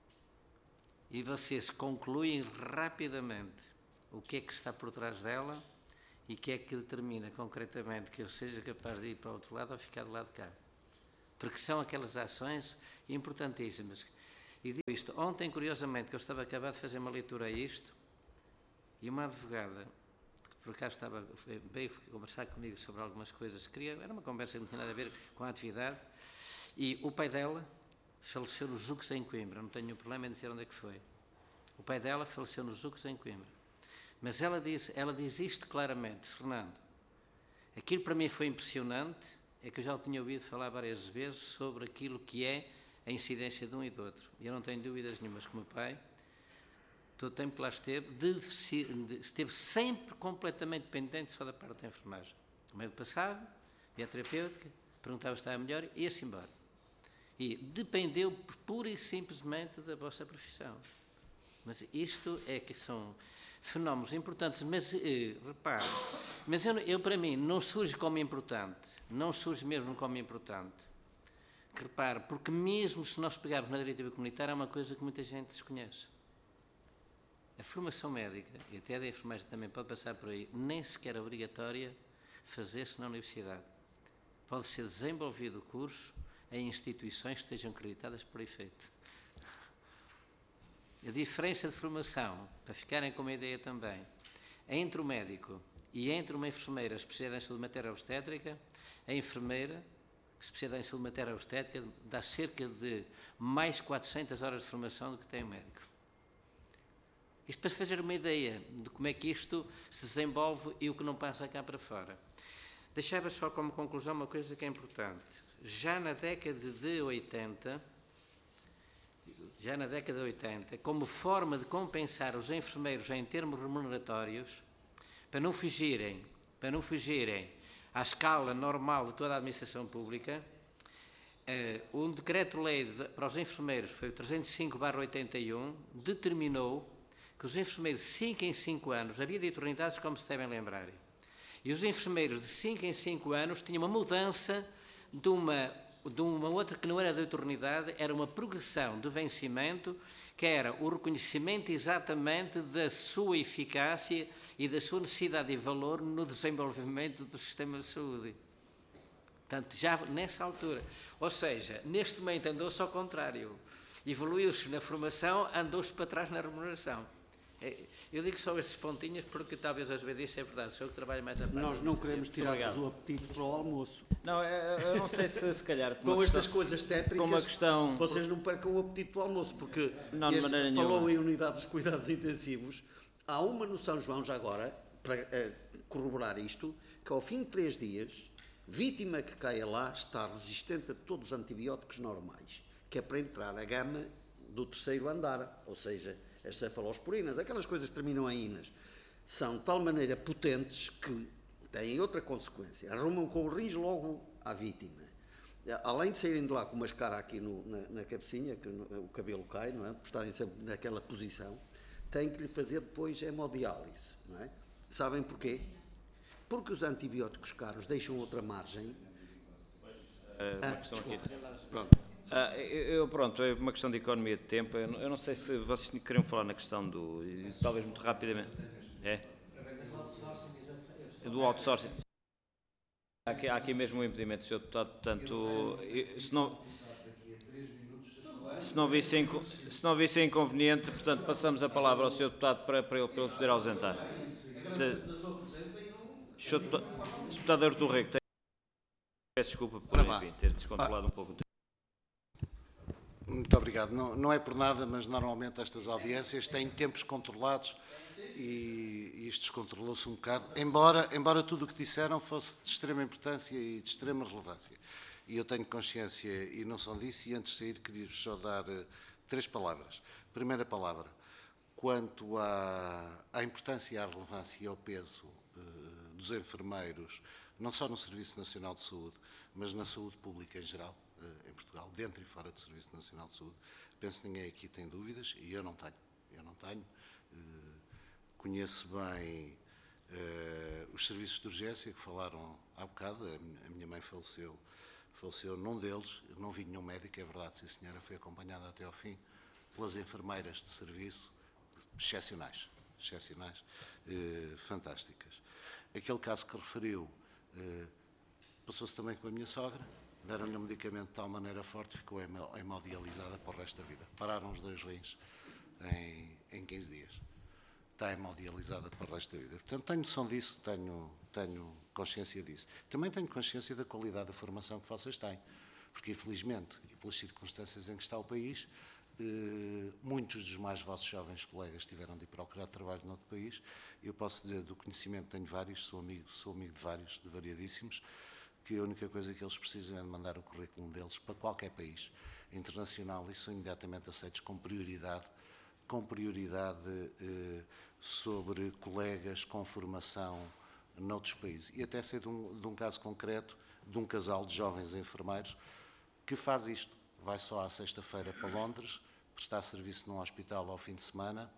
E vocês concluem rapidamente o que é que está por trás dela e o que é que determina concretamente que eu seja capaz de ir para o outro lado ou ficar do lado de cá. Porque são aquelas ações importantíssimas. E digo isto, ontem, curiosamente, que eu estava acabado de fazer uma leitura a isto, e uma advogada, que por acaso estava, veio conversar comigo sobre algumas coisas, queria, era uma conversa que não tinha nada a ver com a atividade, e o pai dela faleceu nos Jucos em Coimbra, não tenho problema em dizer onde é que foi. O pai dela faleceu nos Jucos em Coimbra. Mas ela diz, ela diz isto claramente, Fernando, aquilo para mim foi impressionante, é que eu já o tinha ouvido falar várias vezes sobre aquilo que é a incidência de um e do outro. E eu não tenho dúvidas nenhumas que o meu pai, todo o tempo que lá esteve, de, de, esteve sempre completamente dependente só da parte da enfermagem. No meio do passado, via terapêutica, perguntava se estava melhor e ia-se embora. E dependeu pura e simplesmente da vossa profissão. Mas isto é que são fenómenos importantes, mas eh, repare, mas eu, eu para mim não surge como importante, não surge mesmo como importante, que repare, porque mesmo se nós pegarmos na diretiva comunitária, é uma coisa que muita gente desconhece. A formação médica, e até a da enfermagem também pode passar por aí, nem sequer é obrigatória fazer-se na universidade. Pode ser desenvolvido o curso em instituições que estejam acreditadas por efeito. A diferença de formação, para ficarem com uma ideia também, entre o médico e entre uma enfermeira especializada em saúde materna obstétrica, a enfermeira especializada em saúde materna obstétrica dá cerca de mais quatrocentas horas de formação do que tem o médico. Isto para fazer uma ideia de como é que isto se desenvolve e o que não passa cá para fora. Deixava só como conclusão uma coisa que é importante. Já na década de oitenta, já na década de oitenta, como forma de compensar os enfermeiros em termos remuneratórios, para não fugirem, para não fugirem à escala normal de toda a administração pública, uh, um decreto-lei para os enfermeiros, foi o trezentos e cinco barra oitenta e um, determinou que os enfermeiros de cinco em cinco anos, havia de eternidades como se devem lembrar, e os enfermeiros de cinco em cinco anos tinham uma mudança de uma, de uma outra que não era de eternidade, era uma progressão de vencimento, que era o reconhecimento exatamente da sua eficácia e da sua necessidade e valor no desenvolvimento do sistema de saúde. Portanto, já nessa altura. Ou seja, neste momento andou-se ao contrário. Evoluiu-se na formação, andou-se para trás na remuneração. Eu digo só estes pontinhos porque talvez às vezes isso é verdade, sou eu que trabalho mais a parte. Nós não queremos tirar-vos o apetite para o almoço. Não, eu não sei se se calhar... Com estas coisas tétricas, com uma questão, vocês não percam o apetite do almoço, porque não, de maneira falou nenhuma. em unidade dos cuidados intensivos. Há uma no São João, já agora, para uh, corroborar isto, que ao fim de três dias, vítima que caia lá está resistente a todos os antibióticos normais, que é para entrar a gama do terceiro andar, ou seja, as cefalosporinas, aquelas coisas que terminam em inas, são de tal maneira potentes que têm outra consequência, arrumam com o rins logo à vítima. Além de saírem de lá com uma escara aqui no, na, na cabecinha, que no, o cabelo cai, não é? Por estarem sempre naquela posição, têm que lhe fazer depois hemodiálise, não é? Sabem porquê? Porque os antibióticos caros deixam outra margem. Uh, uma questão aqui. Pronto. Ah, eu, pronto, é uma questão de economia de tempo. Eu não, eu não sei se vocês queriam falar na questão do... Talvez muito rapidamente. É? Do outsourcing. Há aqui, há aqui mesmo um impedimento, senhor Deputado, portanto, se não, se não visse, se não visse inconveniente, portanto, passamos a palavra ao senhor Deputado para, para, ele, para ele poder ausentar. senhor Deputado Artur Rego, tem... peço desculpa por, enfim, ter descontrolado um pouco o tempo. Muito obrigado. Não, não é por nada, mas normalmente estas audiências têm tempos controlados e, e isto descontrolou-se um bocado, embora, embora tudo o que disseram fosse de extrema importância e de extrema relevância. E eu tenho consciência e noção disso, e antes de sair queria-vos só dar uh, três palavras. Primeira palavra, quanto à, à importância e à relevância e ao peso uh, dos enfermeiros, não só no Serviço Nacional de Saúde, mas na saúde pública em geral, em Portugal, dentro e fora do Serviço Nacional de Saúde. Penso que ninguém aqui tem dúvidas, e eu não tenho. Eu não tenho. Uh, conheço bem uh, os serviços de urgência que falaram há bocado. A minha mãe faleceu, faleceu num deles. Não vi nenhum médico, é verdade, sim senhora. Foi acompanhada até ao fim pelas enfermeiras de serviço, excepcionais, excepcionais, uh, fantásticas. Aquele caso que referiu uh, passou-se também com a minha sogra. Deram-lhe um medicamento de tal maneira forte, ficou hemodializada para o resto da vida. Pararam os dois rins em, em quinze dias. Está hemodializada para o resto da vida. Portanto, tenho noção disso, tenho, tenho consciência disso. Também tenho consciência da qualidade da formação que vocês têm, porque, infelizmente, e pelas circunstâncias em que está o país, eh, muitos dos mais vossos jovens colegas tiveram de ir procurar trabalho noutro país. Eu posso dizer, do conhecimento tenho vários, sou amigo, sou amigo de vários, de variadíssimos, que a única coisa que eles precisam é de mandar o currículo deles para qualquer país internacional e são imediatamente aceitos com prioridade, com prioridade eh, sobre colegas com formação noutros países. E até sei de um, de um caso concreto de um casal de jovens enfermeiros que faz isto. Vai só à sexta-feira para Londres, prestar serviço num hospital ao fim de semana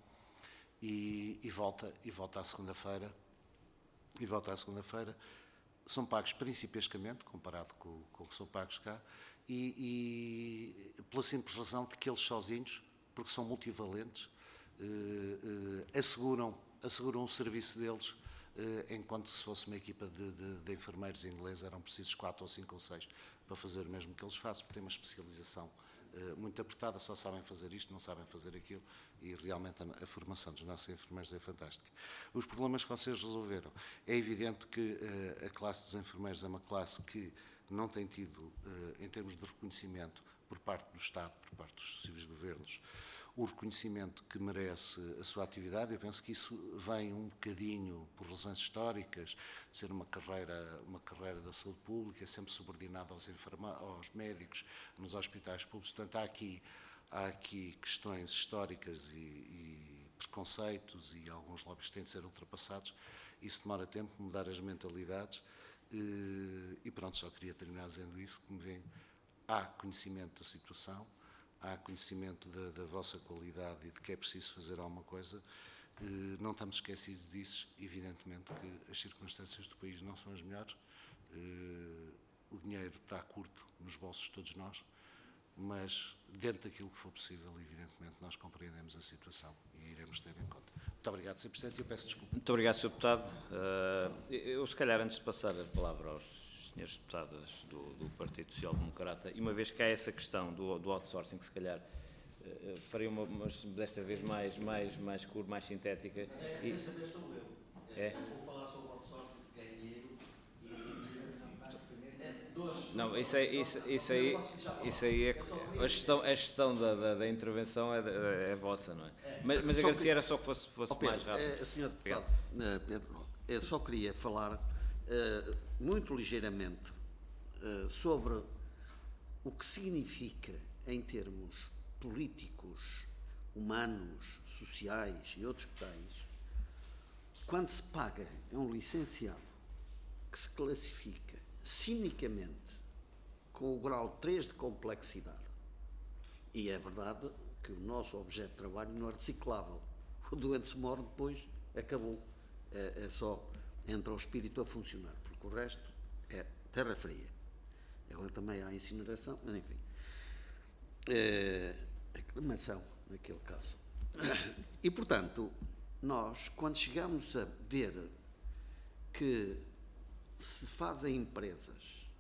e, e volta, e volta à segunda-feira, e volta à segunda-feira. São pagos principescamente, comparado com, com o que são pagos cá, e, e pela simples razão de que eles sozinhos, porque são multivalentes, eh, eh, asseguram, asseguram o serviço deles, eh, enquanto se fosse uma equipa de, de, de enfermeiros ingleses eram precisos quatro ou cinco ou seis para fazer o mesmo que eles fazem, porque têm uma especialização eh, muito apertada, só sabem fazer isto, não sabem fazer aquilo, e realmente a, a formação dos nossos enfermeiros é fantástica. Os problemas que vocês resolveram, é evidente que eh, a classe dos enfermeiros é uma classe que não tem tido, eh, em termos de reconhecimento por parte do Estado, por parte dos sucessivos governos, o reconhecimento que merece a sua atividade. Eu penso que isso vem um bocadinho por razões históricas, de ser uma carreira, uma carreira da saúde pública, sempre subordinada aos, aos médicos nos hospitais públicos. Portanto, há aqui, há aqui questões históricas e, e preconceitos, e alguns lobbies têm de ser ultrapassados. Isso demora tempo, mudar as mentalidades. E pronto, só queria terminar dizendo isso, que me vem, há conhecimento da situação, há conhecimento da, da vossa qualidade e de que é preciso fazer alguma coisa. Não estamos esquecidos disso, evidentemente que as circunstâncias do país não são as melhores, o dinheiro está curto nos bolsos de todos nós, mas dentro daquilo que for possível, evidentemente, nós compreendemos a situação e iremos ter em conta. Muito obrigado, senhor Presidente, e eu peço desculpa. Muito obrigado, senhor Deputado. Uh, eu, se calhar, antes de passar a palavra aos senhores deputados do, do Partido Social Democrata, e uma vez que há essa questão do, do outsourcing, que se calhar uh, farei uma, mas desta vez mais, mais, mais curta, mais sintética. É, e, desta vez sou eu. É? Vou falar sobre o outsourcing, que é dinheiro e... É, dois, não, isso, é, isso, isso aí, isso aí é, a gestão, a gestão da, da, da intervenção é, é, é vossa, não é? é mas mas agradecer que, era só que fosse, fosse oh, Pedro, mais rápido. É, senhor Deputado, uh, Pedro, eu só queria falar uh, muito ligeiramente uh, sobre o que significa, em termos políticos, humanos, sociais e outros que tais, quando se paga a um licenciado que se classifica cinicamente com o grau três de complexidade. E é verdade que o nosso objeto de trabalho não é reciclável. O doente se morre, depois acabou. É, é só entra o espírito a funcionar, porque o resto é terra fria. Agora também há incineração, mas enfim. É, a cremação, naquele caso. E, portanto, nós, quando chegamos a ver que se fazem empresas,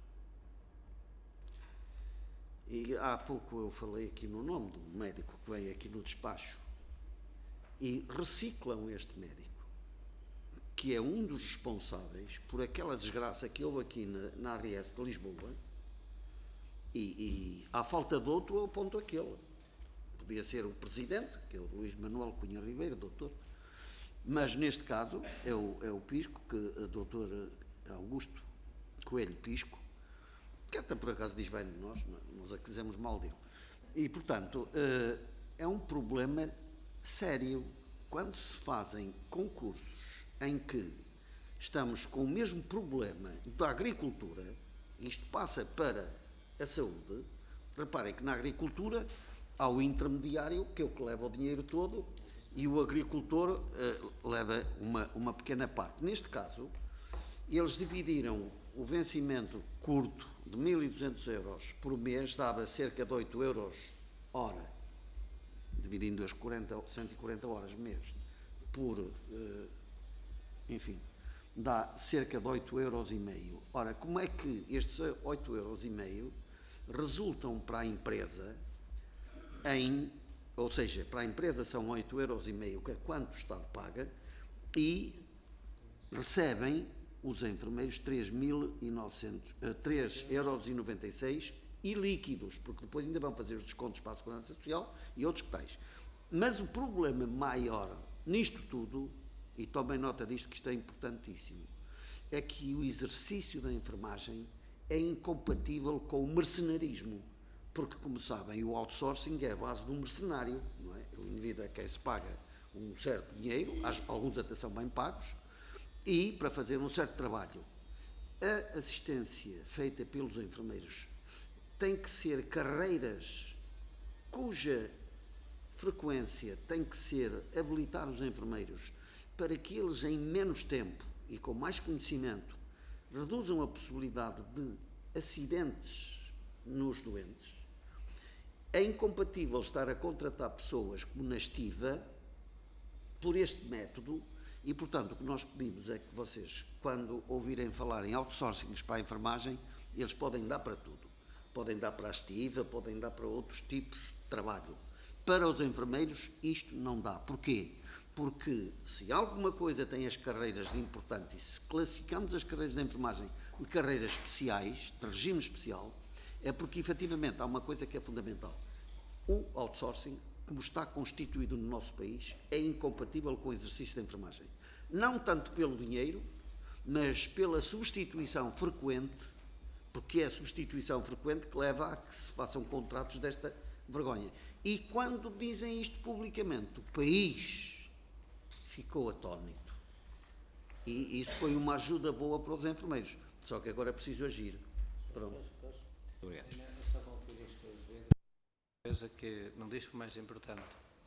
e há pouco eu falei aqui no nome de um médico que veio aqui no despacho, e reciclam este médico, que é um dos responsáveis por aquela desgraça que houve aqui na, na A R S de Lisboa, e, e à falta de outro eu aponto aquele. Podia ser o presidente, que é o Luís Manuel Cunha Ribeiro, doutor, mas neste caso é o, é o Pisco, que o doutor Augusto Coelho Pisco, que até por acaso diz bem de nós, nós a quisemos mal dele. E, portanto, é um problema sério quando se fazem concursos em que estamos com o mesmo problema da agricultura, isto passa para a saúde. Reparem que na agricultura há o intermediário, que é o que leva o dinheiro todo, e o agricultor uh, leva uma, uma pequena parte. Neste caso, eles dividiram o vencimento curto de mil e duzentos euros por mês, dava cerca de oito euros hora, dividindo as quarenta, cento e quarenta horas mês, por, uh, enfim, dá cerca de oito euros e meio. Ora, como é que estes oito euros e meio resultam para a empresa em, ou seja, para a empresa são oito euros e meio, que é quanto o Estado paga, e recebem os enfermeiros três euros e noventa e seis e líquidos, porque depois ainda vão fazer os descontos para a Segurança Social e outros que tais. Mas o problema maior nisto tudo, e tomem nota disto que isto é importantíssimo, é que o exercício da enfermagem é incompatível com o mercenarismo, porque, como sabem, o outsourcing é a base de um mercenário, não é? O indivíduo é quem se paga um certo dinheiro, alguns até são bem pagos, e para fazer um certo trabalho. A assistência feita pelos enfermeiros tem que ser carreiras cuja frequência tem que ser habilitar os enfermeiros para que eles, em menos tempo e com mais conhecimento, reduzam a possibilidade de acidentes nos doentes, é incompatível estar a contratar pessoas como na estiva por este método e, portanto, o que nós pedimos é que vocês, quando ouvirem falar em outsourcings para a enfermagem, eles podem dar para tudo. Podem dar para a estiva, podem dar para outros tipos de trabalho. Para os enfermeiros, isto não dá. Porquê? Porque se alguma coisa tem as carreiras de importante e se classificamos as carreiras de enfermagem de carreiras especiais, de regime especial, é porque efetivamente há uma coisa que é fundamental. O outsourcing, como está constituído no nosso país, é incompatível com o exercício da enfermagem. Não tanto pelo dinheiro, mas pela substituição frequente, porque é a substituição frequente que leva a que se façam contratos desta vergonha. E quando dizem isto publicamente, o país ficou atónito. E isso foi uma ajuda boa para os enfermeiros. Só que agora é preciso agir. Pronto. Obrigado. Coisa que não diz o mais importante.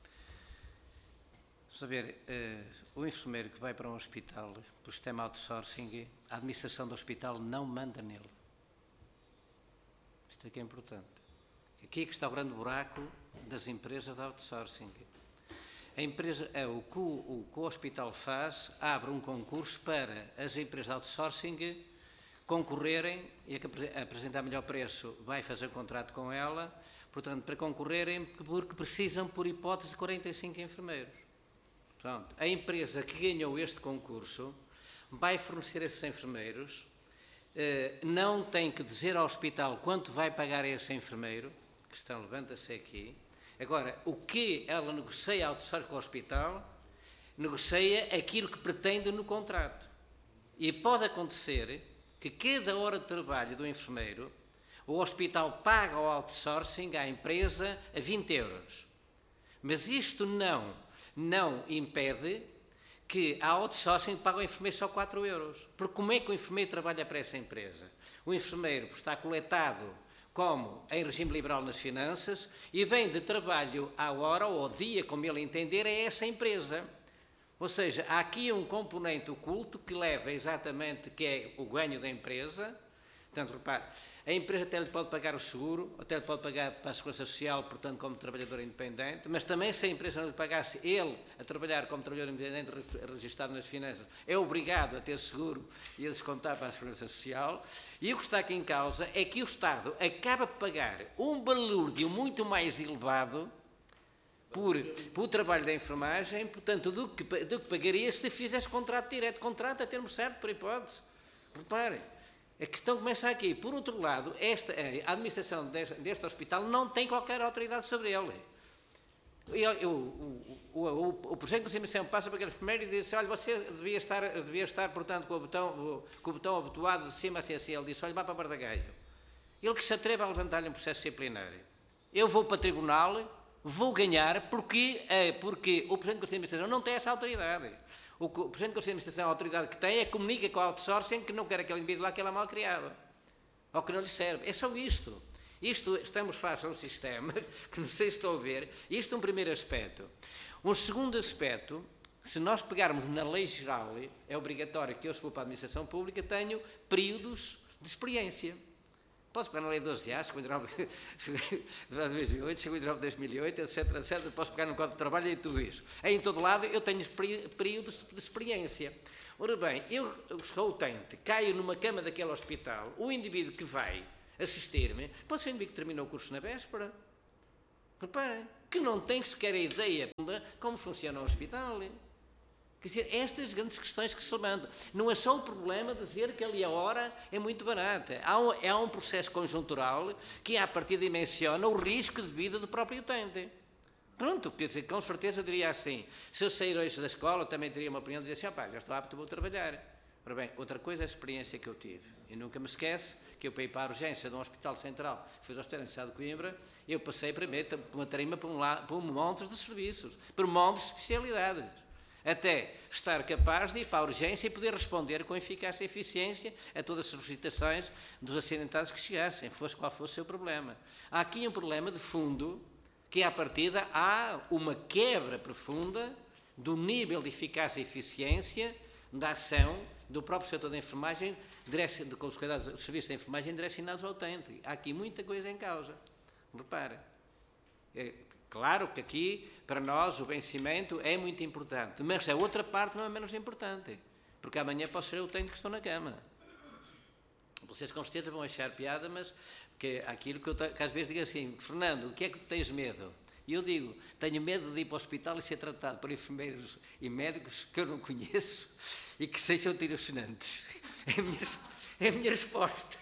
Saber, eh, o enfermeiro que vai para um hospital, por sistema outsourcing, a administração do hospital não manda nele. Isto é que é importante. Aqui é que está o grande buraco das empresas de outsourcing. A empresa, é, o, que o, o que o hospital faz, abre um concurso para as empresas de outsourcing concorrerem e a que apresentar melhor preço vai fazer um contrato com ela, portanto, para concorrerem, porque precisam, por hipótese, de quarenta e cinco enfermeiros. Pronto, a empresa que ganhou este concurso vai fornecer esses enfermeiros, eh, não tem que dizer ao hospital quanto vai pagar a esse enfermeiro, a questão levanta-se aqui. Agora, o que ela negocia ao terceiro com o hospital, negocia aquilo que pretende no contrato. E pode acontecer que cada hora de trabalho do enfermeiro, o hospital paga ao outsourcing à empresa a vinte euros. Mas isto não, não impede que a outsourcing pague ao enfermeiro só quatro euros. Porque como é que o enfermeiro trabalha para essa empresa? O enfermeiro está coletado como em regime liberal nas finanças e vem de trabalho à hora ou ao dia, como ele entender, é essa empresa. Ou seja, há aqui um componente oculto que leva exatamente, que é o ganho da empresa. Portanto, repare, a empresa até lhe pode pagar o seguro, até lhe pode pagar para a Segurança Social, portanto, como trabalhador independente, mas também se a empresa não lhe pagasse ele a trabalhar como trabalhador independente registado nas finanças, é obrigado a ter seguro e a descontar para a Segurança Social. E o que está aqui em causa é que o Estado acaba por pagar um balúrdio muito mais elevado por, por o trabalho da enfermagem, portanto, do que, do que pagaria se fizesse contrato direto. Contrato a termo certo, por hipótese. Reparem. A questão começa aqui. Por outro lado, esta, a administração deste, deste hospital não tem qualquer autoridade sobre ele. Eu, eu, o, o, o, o Presidente da Administração passa para aquele enfermeiro e diz: olha, você devia estar, devia estar portanto, com o botão, com o botão abotoado de cima assim, assim. Ele disse: olha, vá para Bardagaio. Ele que se atreve a levantar-lhe um processo disciplinar. Eu vou para o tribunal, vou ganhar, porque, porque o Presidente da Administração não tem essa autoridade. O que o Presidente do Conselho de Administração, a autoridade que tem, é que comunica com a outsourcing que não quer aquele indivíduo lá que ele é mal criado. Ou que não lhe serve. É só isto. Isto, estamos face a um sistema que não sei se estou a ver. Isto é um primeiro aspecto. Um segundo aspecto, se nós pegarmos na lei geral, é obrigatório que eu, se for para a administração pública, tenho períodos de experiência. Posso pegar na lei doze A, chegou em dois mil e oito, chegou em dois mil e oito, etc, etcétera. Posso pegar no Código de Trabalho e tudo isso. Em todo lado eu tenho períodos de experiência. Ora bem, eu, o utente, caio numa cama daquele hospital, o indivíduo que vai assistir-me, pode ser um indivíduo que terminou o curso na véspera. Reparem, que não tem sequer a ideia de como funciona o hospital. Quer dizer, estas grandes questões que se levantam. Não é só o problema de dizer que ali a hora é muito barata. Há um, há um processo conjuntural que, à partida, dimensiona o risco de vida do próprio utente. Pronto, quer dizer, com certeza eu diria assim. Se eu sair hoje da escola, eu também teria uma opinião de dizer assim: ah, pá, já estou apto, vou trabalhar. Ora bem, outra coisa é a experiência que eu tive. E nunca me esquece que eu, para ir para a urgência de um hospital central, que foi o Hospital Universidade de Coimbra, eu passei primeiro por uma tarima por um, lado, por um monte de serviços, por um monte de especialidades. Até estar capaz de ir para a urgência e poder responder com eficácia e eficiência a todas as solicitações dos acidentados que chegassem, fosse qual fosse o seu problema. Há aqui um problema de fundo, que à partida há uma quebra profunda do nível de eficácia e eficiência da ação do próprio setor da enfermagem, com os cuidados dos serviços de enfermagem direcionados ao utente. Há aqui muita coisa em causa. Repare. É claro que aqui, para nós, o vencimento é muito importante, mas a outra parte não é menos importante, porque amanhã pode ser o utente que estou na cama. Vocês com certeza vão achar piada, mas que aquilo que, eu, que às vezes digo assim, Fernando, do que é que tu tens medo? E eu digo, tenho medo de ir para o hospital e ser tratado por enfermeiros e médicos que eu não conheço e que sejam tirocinantes. É a minha, é a minha resposta.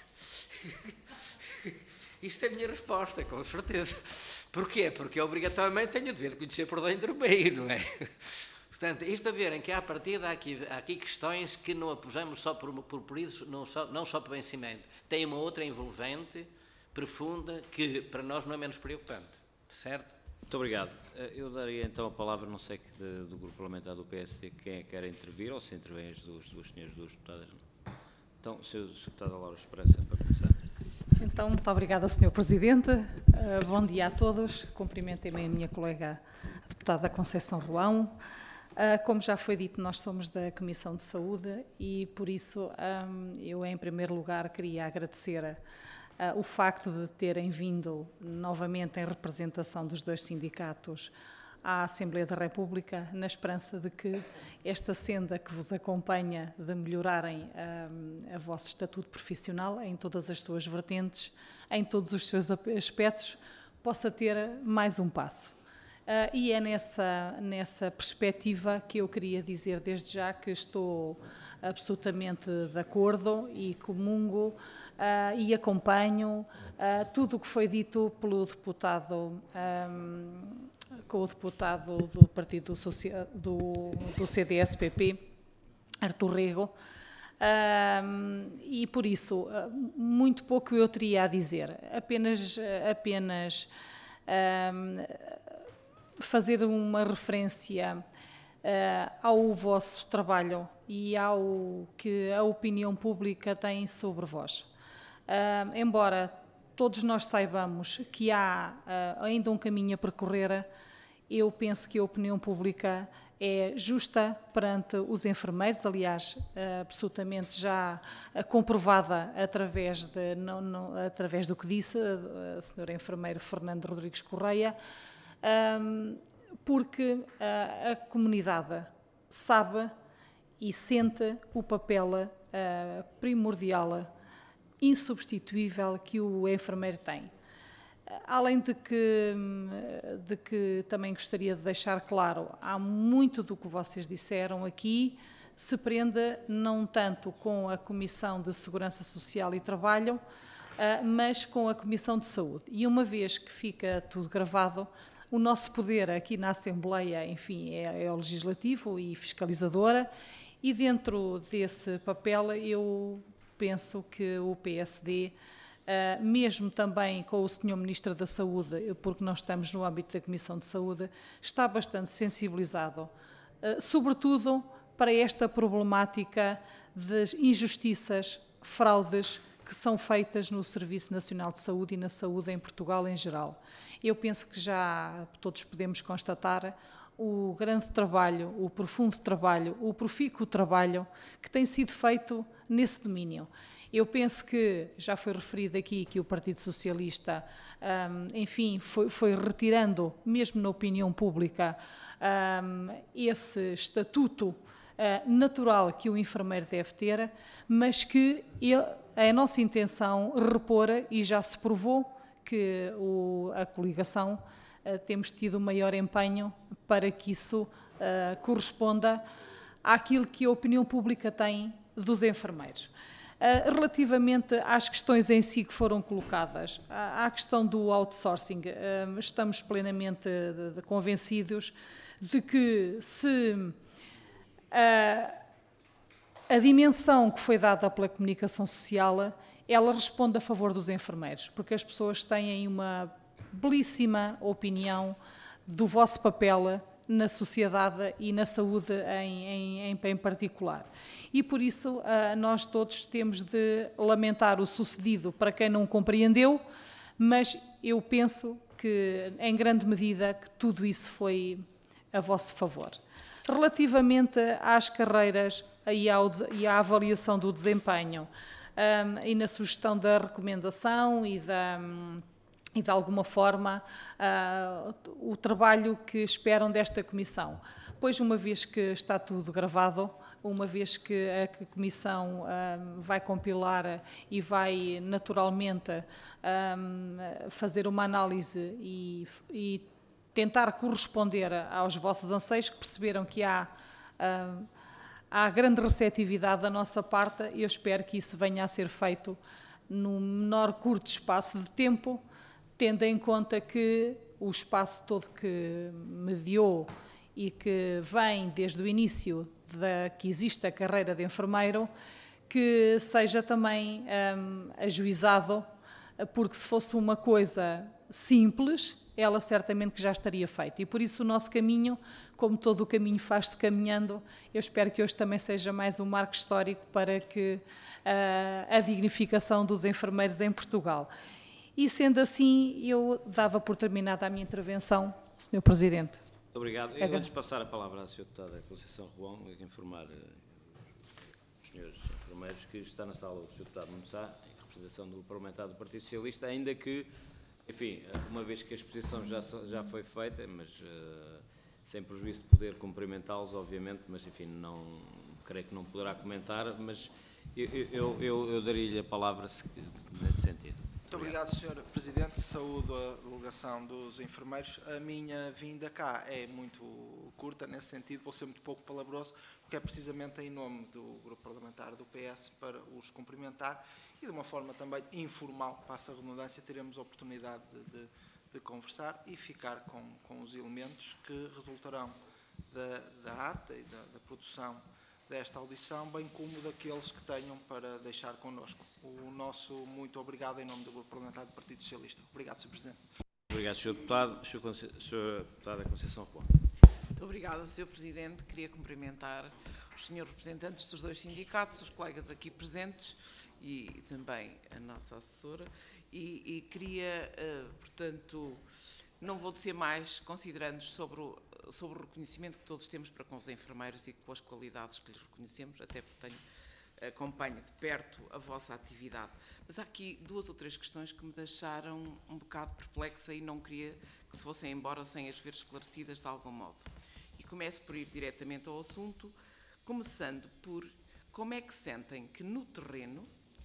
Isto é a minha resposta, com certeza. Porquê? Porque obrigatoriamente tenho o dever de conhecer por dentro do meio, não é? Portanto, isto para verem que à partida há aqui, há aqui questões que não apujamos só por, por períodos, não só, não só por vencimento. Tem uma outra envolvente, profunda, que para nós não é menos preocupante. Certo? Muito obrigado. Eu daria então a palavra, não sei que de, do Grupo Parlamentar do P S D, quem é que quer intervir, ou se intervêm as duas, duas senhoras, duas deputadas. Então, o senhor Deputada Laura Expressa, para começar. Então, muito obrigada, senhor Presidente. Uh, bom dia a todos. Cumprimentem-me a minha colega a deputada Conceição Roão. Uh, como já foi dito, nós somos da Comissão de Saúde e, por isso, um, eu, em primeiro lugar, queria agradecer uh, o facto de terem vindo novamente em representação dos dois sindicatos à Assembleia da República, na esperança de que esta senda que vos acompanha de melhorarem um, a vosso estatuto profissional em todas as suas vertentes, em todos os seus aspectos, possa ter mais um passo. Uh, e é nessa, nessa perspectiva que eu queria dizer desde já que estou absolutamente de acordo e comungo uh, e acompanho uh, tudo o que foi dito pelo deputado, um, com o deputado do Partido Social, do, do C D S P P, Artur Rego, um, e por isso muito pouco eu teria a dizer, apenas, apenas um, fazer uma referência uh, ao vosso trabalho e ao que a opinião pública tem sobre vós. Uh, embora todos nós saibamos que há uh, ainda um caminho a percorrer, eu penso que a opinião pública é justa perante os enfermeiros, aliás, uh, absolutamente já uh, comprovada através, de, não, não, através do que disse uh, a senhora enfermeiro Fernando Rodrigues Correia, um, porque uh, a comunidade sabe e sente o papel uh, primordial, insubstituível que o enfermeiro tem. Além de que, de que também gostaria de deixar claro, há muito do que vocês disseram aqui se prende não tanto com a Comissão de Segurança Social e Trabalho, mas com a Comissão de Saúde. E uma vez que fica tudo gravado, o nosso poder aqui na Assembleia, enfim, é, é o legislativo e fiscalizadora, e dentro desse papel eu penso que o P S D, Uh, mesmo também com o senhor Ministro da Saúde, porque nós estamos no âmbito da Comissão de Saúde, está bastante sensibilizado, uh, sobretudo para esta problemática das injustiças, fraudes que são feitas no Serviço Nacional de Saúde e na saúde em Portugal em geral. Eu penso que já todos podemos constatar o grande trabalho, o profundo trabalho, o profícuo trabalho que tem sido feito nesse domínio. Eu penso que, já foi referido aqui, que o Partido Socialista, um, enfim, foi, foi retirando, mesmo na opinião pública, um, esse estatuto uh, natural que o enfermeiro deve ter, mas que ele, a nossa intenção repor, e já se provou que o, a coligação uh, temos tido maior empenho para que isso uh, corresponda àquilo que a opinião pública tem dos enfermeiros. Uh, relativamente às questões em si que foram colocadas, à, à questão do outsourcing, uh, estamos plenamente de, de convencidos de que se uh, a dimensão que foi dada pela comunicação social, ela responde a favor dos enfermeiros, porque as pessoas têm uma belíssima opinião do vosso papel na sociedade e na saúde em, em, em particular. E por isso uh, nós todos temos de lamentar o sucedido para quem não compreendeu, mas eu penso que, em grande medida, que tudo isso foi a vosso favor. Relativamente às carreiras e, ao, e à avaliação do desempenho um, e na sugestão da recomendação e da... Um, e, de alguma forma, uh, o trabalho que esperam desta Comissão. Pois, uma vez que está tudo gravado, uma vez que a Comissão uh, vai compilar e vai, naturalmente, um, fazer uma análise e, e tentar corresponder aos vossos anseios, que perceberam que há, uh, há grande receptividade da nossa parte, eu espero que isso venha a ser feito no menor curto espaço de tempo, tendo em conta que o espaço todo que mediou e que vem desde o início da, que existe a carreira de enfermeiro, que seja também um, ajuizado, porque se fosse uma coisa simples, ela certamente que já estaria feita. E por isso o nosso caminho, como todo o caminho faz-se caminhando, eu espero que hoje também seja mais um marco histórico para que uh, a dignificação dos enfermeiros em Portugal. E, sendo assim, eu dava por terminada a minha intervenção, senhor Presidente. Muito obrigado. Eu, antes de passar a palavra à senhora Deputada Conceição Ruão, eu quero informar uh, os senhores enfermeiros que está na sala o senhor Deputado Nuno Sá, em representação do parlamentar do Partido Socialista, ainda que, enfim, uma vez que a exposição já, já foi feita, mas uh, sem prejuízo de poder cumprimentá-los, obviamente, mas, enfim, não, creio que não poderá comentar, mas eu, eu, eu, eu daria-lhe a palavra nesse sentido. Muito obrigado, senhor Presidente. Saúdo a delegação dos enfermeiros. A minha vinda cá é muito curta nesse sentido, vou ser muito pouco palabroso, porque é precisamente em nome do Grupo Parlamentar do P S para os cumprimentar e de uma forma também informal, passa a redundância, teremos a oportunidade de, de, de conversar e ficar com, com os elementos que resultarão da, da ata e da, da produção desta audição, bem como daqueles que tenham para deixar connosco. O nosso muito obrigado em nome do Grupo Parlamentar do Partido Socialista. Obrigado, senhor Presidente. Obrigado, senhor Deputado. senhora Deputada Conceição Ruão. Muito obrigada, senhor Presidente. Queria cumprimentar os senhores representantes dos dois sindicatos, os colegas aqui presentes e também a nossa assessora. E, e queria, uh, portanto, não vou dizer mais, considerando sobre o sobre o reconhecimento que todos temos para com os enfermeiros e com as qualidades que lhes reconhecemos, até porque tenho, acompanho de perto a vossa atividade. Mas há aqui duas ou três questões que me deixaram um bocado perplexa e não queria que se fossem embora sem as ver esclarecidas de algum modo. E começo por ir diretamente ao assunto, começando por como é que sentem que no terreno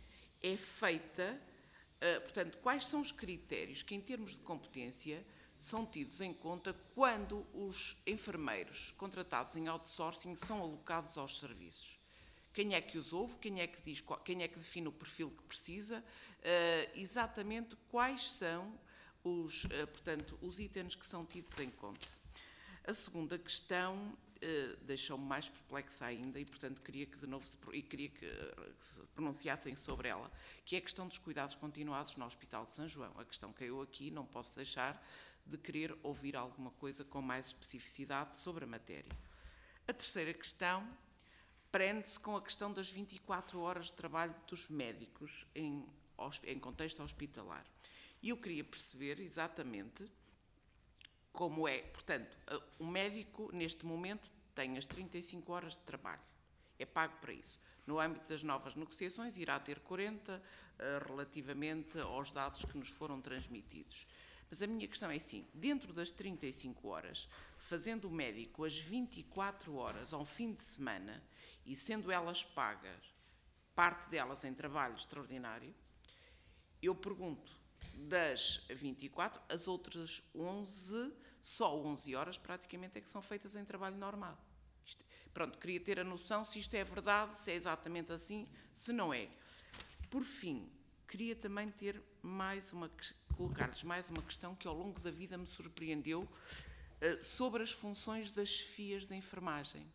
é feita, uh, portanto, quais são os critérios que, em termos de competência, são tidos em conta quando os enfermeiros contratados em outsourcing são alocados aos serviços. Quem é que os ouve, quem é que, diz, quem é que define o perfil que precisa, uh, exatamente quais são os, uh, portanto, os itens que são tidos em conta. A segunda questão uh, deixou-me mais perplexa ainda e, portanto, queria que de novo se, e queria que, uh, que se pronunciassem sobre ela, que é a questão dos cuidados continuados no Hospital de São João. A questão caiu aqui, não posso deixar de querer ouvir alguma coisa com mais especificidade sobre a matéria. A terceira questão prende-se com a questão das vinte e quatro horas de trabalho dos médicos em, em contexto hospitalar. E eu queria perceber exatamente como é, portanto, o médico neste momento tem as trinta e cinco horas de trabalho, é pago para isso. No âmbito das novas negociações irá ter quarenta uh, relativamente aos dados que nos foram transmitidos. Mas a minha questão é assim, dentro das trinta e cinco horas, fazendo o médico as vinte e quatro horas ao fim de semana e sendo elas pagas, parte delas em trabalho extraordinário, eu pergunto, das vinte e quatro, as outras onze, só onze horas praticamente é que são feitas em trabalho normal. Isto, pronto, queria ter a noção se isto é verdade, se é exatamente assim, se não é. Por fim, queria também ter mais uma, colocar-lhes mais uma questão que ao longo da vida me surpreendeu uh, sobre as funções das chefias de enfermagem.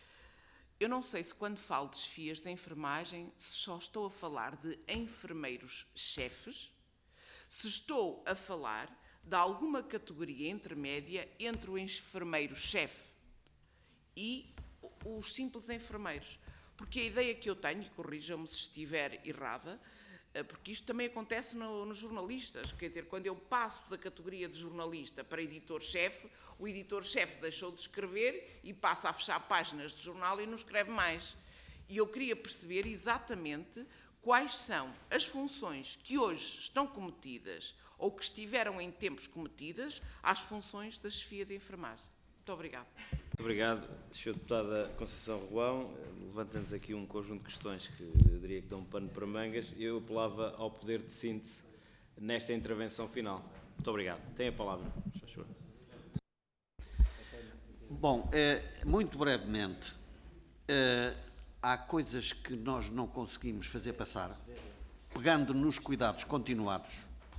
Eu não sei se quando falo de chefias de enfermagem, se só estou a falar de enfermeiros-chefes, se estou a falar de alguma categoria intermédia entre o enfermeiro-chefe e os simples enfermeiros. Porque a ideia que eu tenho, e corrijam-me se estiver errada, porque isto também acontece no, nos jornalistas, quer dizer, quando eu passo da categoria de jornalista para editor-chefe, o editor-chefe deixou de escrever e passa a fechar páginas de jornal e não escreve mais. E eu queria perceber exatamente quais são as funções que hoje estão cometidas ou que estiveram em tempos cometidas às funções da chefia de enfermagem. Muito obrigada. Muito obrigado, senhora Deputada Conceição Roão. Levantando-nos aqui um conjunto de questões que eu diria que dão um pano para mangas. Eu apelava ao poder de síntese nesta intervenção final. Muito obrigado. Tem a palavra. Bom, eh, muito brevemente, eh, há coisas que nós não conseguimos fazer passar, pegando nos cuidados continuados.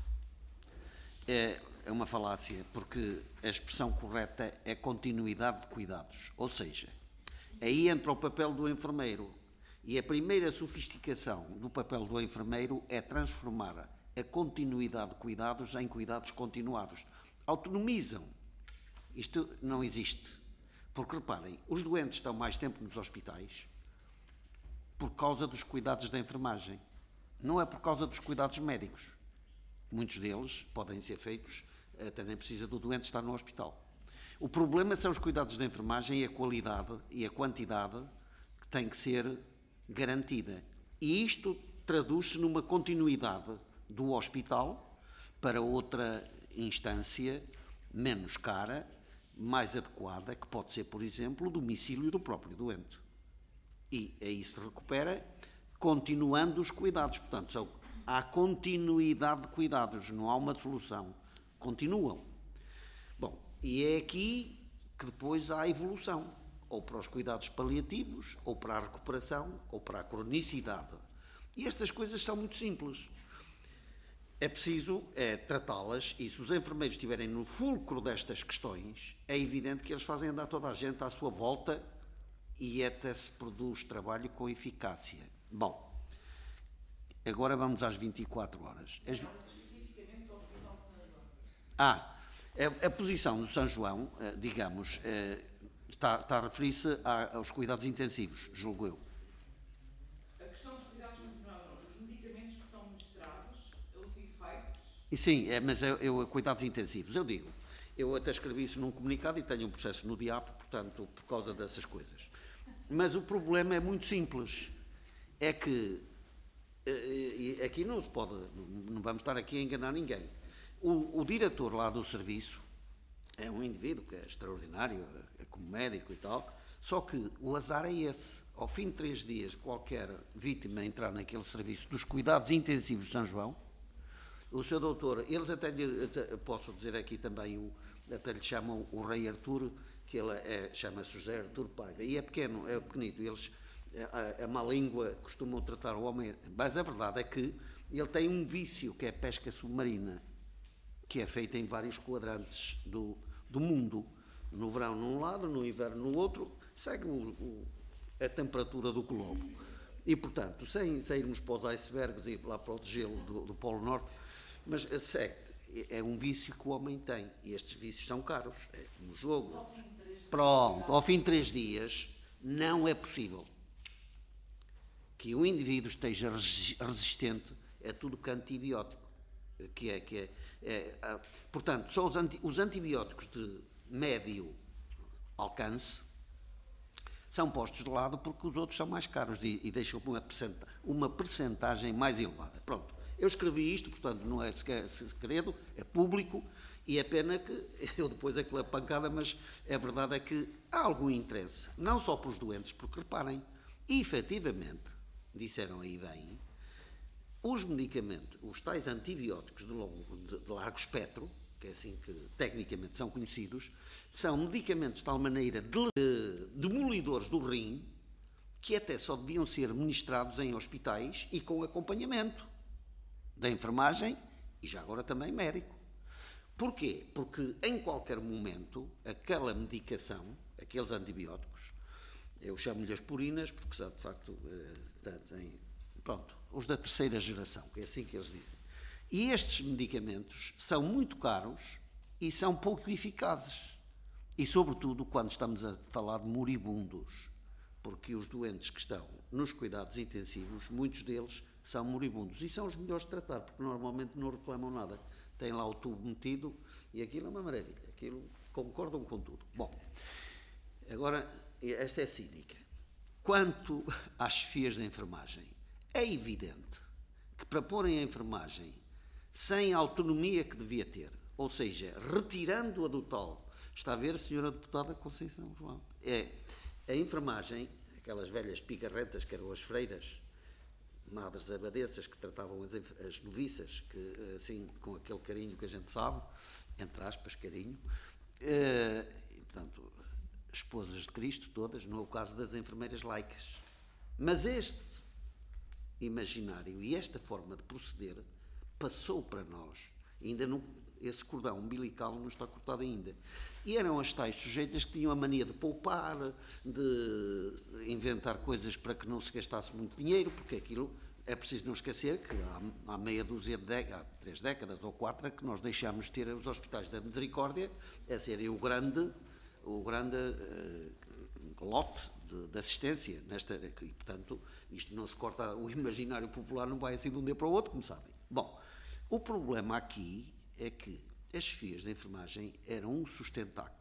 É, é uma falácia, porque a expressão correta é continuidade de cuidados. Ou seja, aí entra o papel do enfermeiro. E a primeira sofisticação do papel do enfermeiro é transformar a continuidade de cuidados em cuidados continuados. Autonomizam. Isto não existe. Porque, reparem, os doentes estão mais tempo nos hospitais por causa dos cuidados da enfermagem. Não é por causa dos cuidados médicos. Muitos deles podem ser feitos, até nem precisa do doente estar no hospital. O problema são os cuidados da enfermagem e a qualidade e a quantidade que tem que ser garantida. E isto traduz-se numa continuidade do hospital para outra instância menos cara, mais adequada, que pode ser, por exemplo, o domicílio do próprio doente. E aí se recupera, continuando os cuidados. Portanto, são, há continuidade de cuidados, não há uma solução. Continuam. Bom, e é aqui que depois há a evolução, ou para os cuidados paliativos, ou para a recuperação, ou para a cronicidade. E estas coisas são muito simples. É preciso é, tratá-las, e se os enfermeiros estiverem no fulcro destas questões, é evidente que eles fazem andar toda a gente à sua volta e até se produz trabalho com eficácia. Bom, agora vamos às vinte e quatro horas. As... Ah, a, a posição do São João, digamos, está, está a referir-se aos cuidados intensivos, julgo eu. A questão dos cuidados continuados, os medicamentos que são ministrados, os efeitos... E sim, é, mas eu, eu, cuidados intensivos, eu digo, eu até escrevi isso num comunicado e tenho um processo no D I A P, portanto, por causa dessas coisas. Mas o problema é muito simples, é que, e aqui não se pode, não vamos estar aqui a enganar ninguém, o, o diretor lá do serviço é um indivíduo que é extraordinário, é como médico e tal, só que o azar é esse, ao fim de três dias qualquer vítima entrar naquele serviço dos cuidados intensivos de São João, o seu doutor, eles até, até posso dizer aqui também, o, até lhe chamam o Rei Artur, que ele é, chama-se José Artur Paiva, e é pequeno, é pequenito, eles, a, a má língua, costumam tratar o homem, mas a verdade é que ele tem um vício, que é a pesca submarina, que é feita em vários quadrantes do, do mundo, no verão num lado, no inverno no outro, segue o, o, a temperatura do globo. E, portanto, sem, sem irmos para os icebergs e lá para o gelo do, do Polo Norte, mas segue, é um vício que o homem tem, e estes vícios são caros, é como o jogo. Pronto, ao fim de três dias, não é possível que o indivíduo esteja resistente a tudo que é antibiótico. Que é, que é, é, é, portanto, só os, anti, os antibióticos de médio alcance são postos de lado porque os outros são mais caros e, e deixam uma, percenta, uma percentagem mais elevada. Pronto, eu escrevi isto, portanto, não é segredo, é público, e é pena que eu depois aquela pancada, mas a verdade é que há algum interesse, não só para os doentes, porque reparem, efetivamente, disseram aí bem, os medicamentos, os tais antibióticos de, longo, de, de largo espectro, que é assim que tecnicamente são conhecidos, são medicamentos de tal maneira de, de, demolidores do rim, que até só deviam ser ministrados em hospitais e com acompanhamento da enfermagem e já agora também médico. Porquê? Porque em qualquer momento aquela medicação, aqueles antibióticos, eu chamo-lhe aspirinas porque são de facto, têm, pronto, os da terceira geração, que é assim que eles dizem. E estes medicamentos são muito caros e são pouco eficazes. E sobretudo quando estamos a falar de moribundos, porque os doentes que estão nos cuidados intensivos, muitos deles são moribundos. E são os melhores de tratar, porque normalmente não reclamam nada. Têm lá o tubo metido e aquilo é uma maravilha. Aquilo concordam com tudo. Bom, agora, esta é cínica. Quanto às chefias da enfermagem, é evidente que para porem a enfermagem sem a autonomia que devia ter, ou seja, retirando-a do tal, está a ver, senhora deputada Conceição João, é a enfermagem, aquelas velhas picarretas que eram as freiras, madres abadesas que tratavam as, as noviças, que, assim, com aquele carinho que a gente sabe, entre aspas, carinho, eh, e, portanto, esposas de Cristo todas, não é o caso das enfermeiras laicas. Mas este imaginário e esta forma de proceder passou para nós, ainda não, esse cordão umbilical não está cortado ainda. E eram as tais sujeitas que tinham a mania de poupar, de inventar coisas para que não se gastasse muito dinheiro, porque aquilo é preciso não esquecer que há, há meia dúzia de décadas, há três décadas ou quatro, que nós deixámos de ter os hospitais da Misericórdia a serem o grande, o grande uh, lote de, de assistência nesta, e portanto isto não se corta, o imaginário popular não vai assim de um dia para o outro, como sabem. Bom, o problema aqui é que as chefias de enfermagem eram um sustentáculo,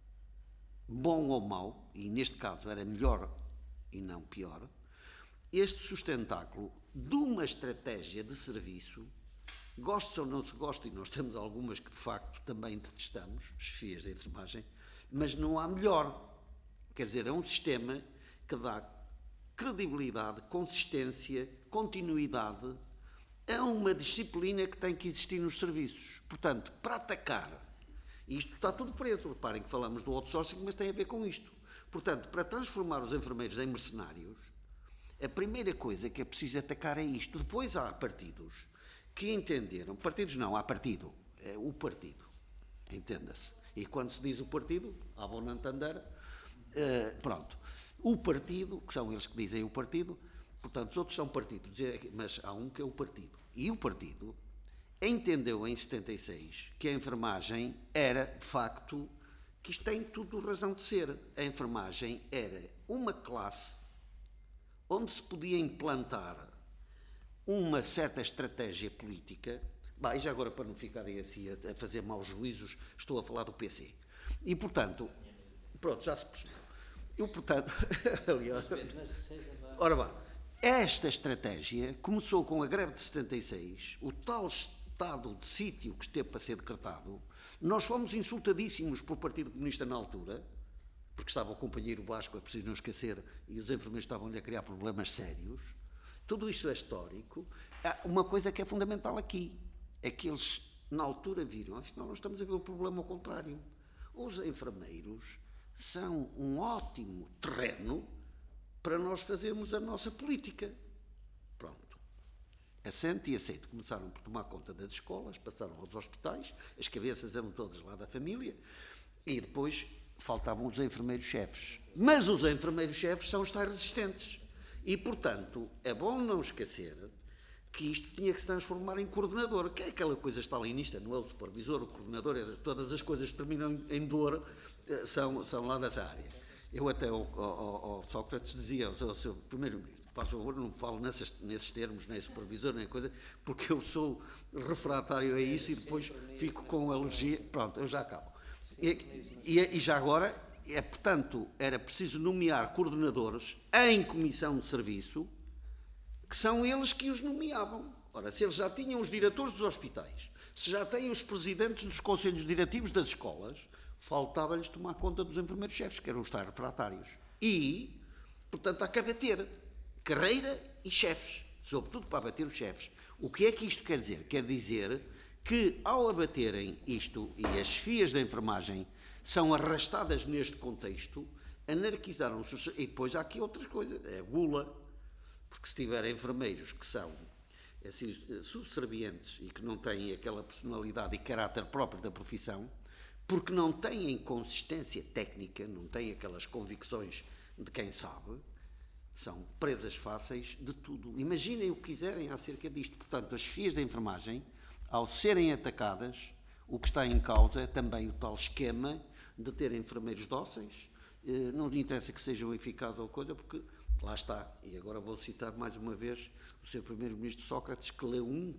bom ou mau, e neste caso era melhor e não pior, este sustentáculo de uma estratégia de serviço, goste ou não se goste, e nós temos algumas que de facto também detestamos, chefias de enfermagem, mas não há melhor. Quer dizer, é um sistema que dá credibilidade, consistência, continuidade a uma disciplina que tem que existir nos serviços. Portanto, para atacar, e isto está tudo preso, reparem que falamos do outsourcing, mas tem a ver com isto. Portanto, para transformar os enfermeiros em mercenários, a primeira coisa que é preciso atacar é isto. Depois há partidos que entenderam, partidos não, há partido, é o partido, entenda-se. E quando se diz o partido, à boa entender, uh, pronto, o partido, que são eles que dizem o partido, portanto, os outros são partidos, mas há um que é o partido. E o partido entendeu em setenta e seis que a enfermagem era, de facto, que isto tem tudo razão de ser. A enfermagem era uma classe onde se podia implantar uma certa estratégia política. Bah, e já agora, para não ficarem assim a, a fazer maus juízos, estou a falar do P C. E, portanto, pronto, já se percebeu. Eu, portanto, aliás, ora bem, esta estratégia começou com a greve de setenta e seis, o tal estado de sítio que esteve para ser decretado. Nós fomos insultadíssimos pelo Partido Comunista na altura, porque estava o companheiro Vasco, é preciso não esquecer, e os enfermeiros estavam-lhe a criar problemas sérios. Tudo isto é histórico. Há uma coisa que é fundamental aqui, é que eles, na altura, viram, afinal, nós estamos a ver o problema ao contrário. Os enfermeiros são um ótimo terreno para nós fazermos a nossa política. Pronto. Assente e aceito. Começaram por tomar conta das escolas, passaram aos hospitais, as cabeças eram todas lá da família, e depois faltavam os enfermeiros-chefes. Mas os enfermeiros-chefes são os tais resistentes. E, portanto, é bom não esquecer que isto tinha que se transformar em coordenador, que é aquela coisa stalinista, não é o supervisor, o coordenador, é, todas as coisas que terminam em dor são, são lá dessa área. Eu até ao, ao, ao Sócrates dizia ao seu, ao seu primeiro-ministro, faz favor, não falo nesses, nesses termos, nem supervisor, nem coisa, porque eu sou refratário a isso e depois fico com alergia. Pronto, eu já acabo. E, e, e já agora, é, portanto, era preciso nomear coordenadores em comissão de serviço, que são eles que os nomeavam. Ora, se eles já tinham os diretores dos hospitais, se já têm os presidentes dos conselhos diretivos das escolas, faltava-lhes tomar conta dos enfermeiros-chefes, que eram os tais refratários. E, portanto, há que abater carreira e chefes, sobretudo para abater os chefes. O que é que isto quer dizer? Quer dizer que, ao abaterem isto, e as chefias da enfermagem são arrastadas neste contexto, anarquizaram-se. E depois há aqui outras coisas, é gula, porque se tiver enfermeiros que são assim, subservientes e que não têm aquela personalidade e caráter próprio da profissão, porque não têm consistência técnica, não têm aquelas convicções de quem sabe, são presas fáceis de tudo. Imaginem o que quiserem acerca disto. Portanto, as chefias da enfermagem, ao serem atacadas, o que está em causa é também o tal esquema de ter enfermeiros dóceis. Não lhe interessa que sejam eficazes ou coisa, porque lá está, e agora vou citar mais uma vez o seu primeiro-ministro Sócrates, que leu um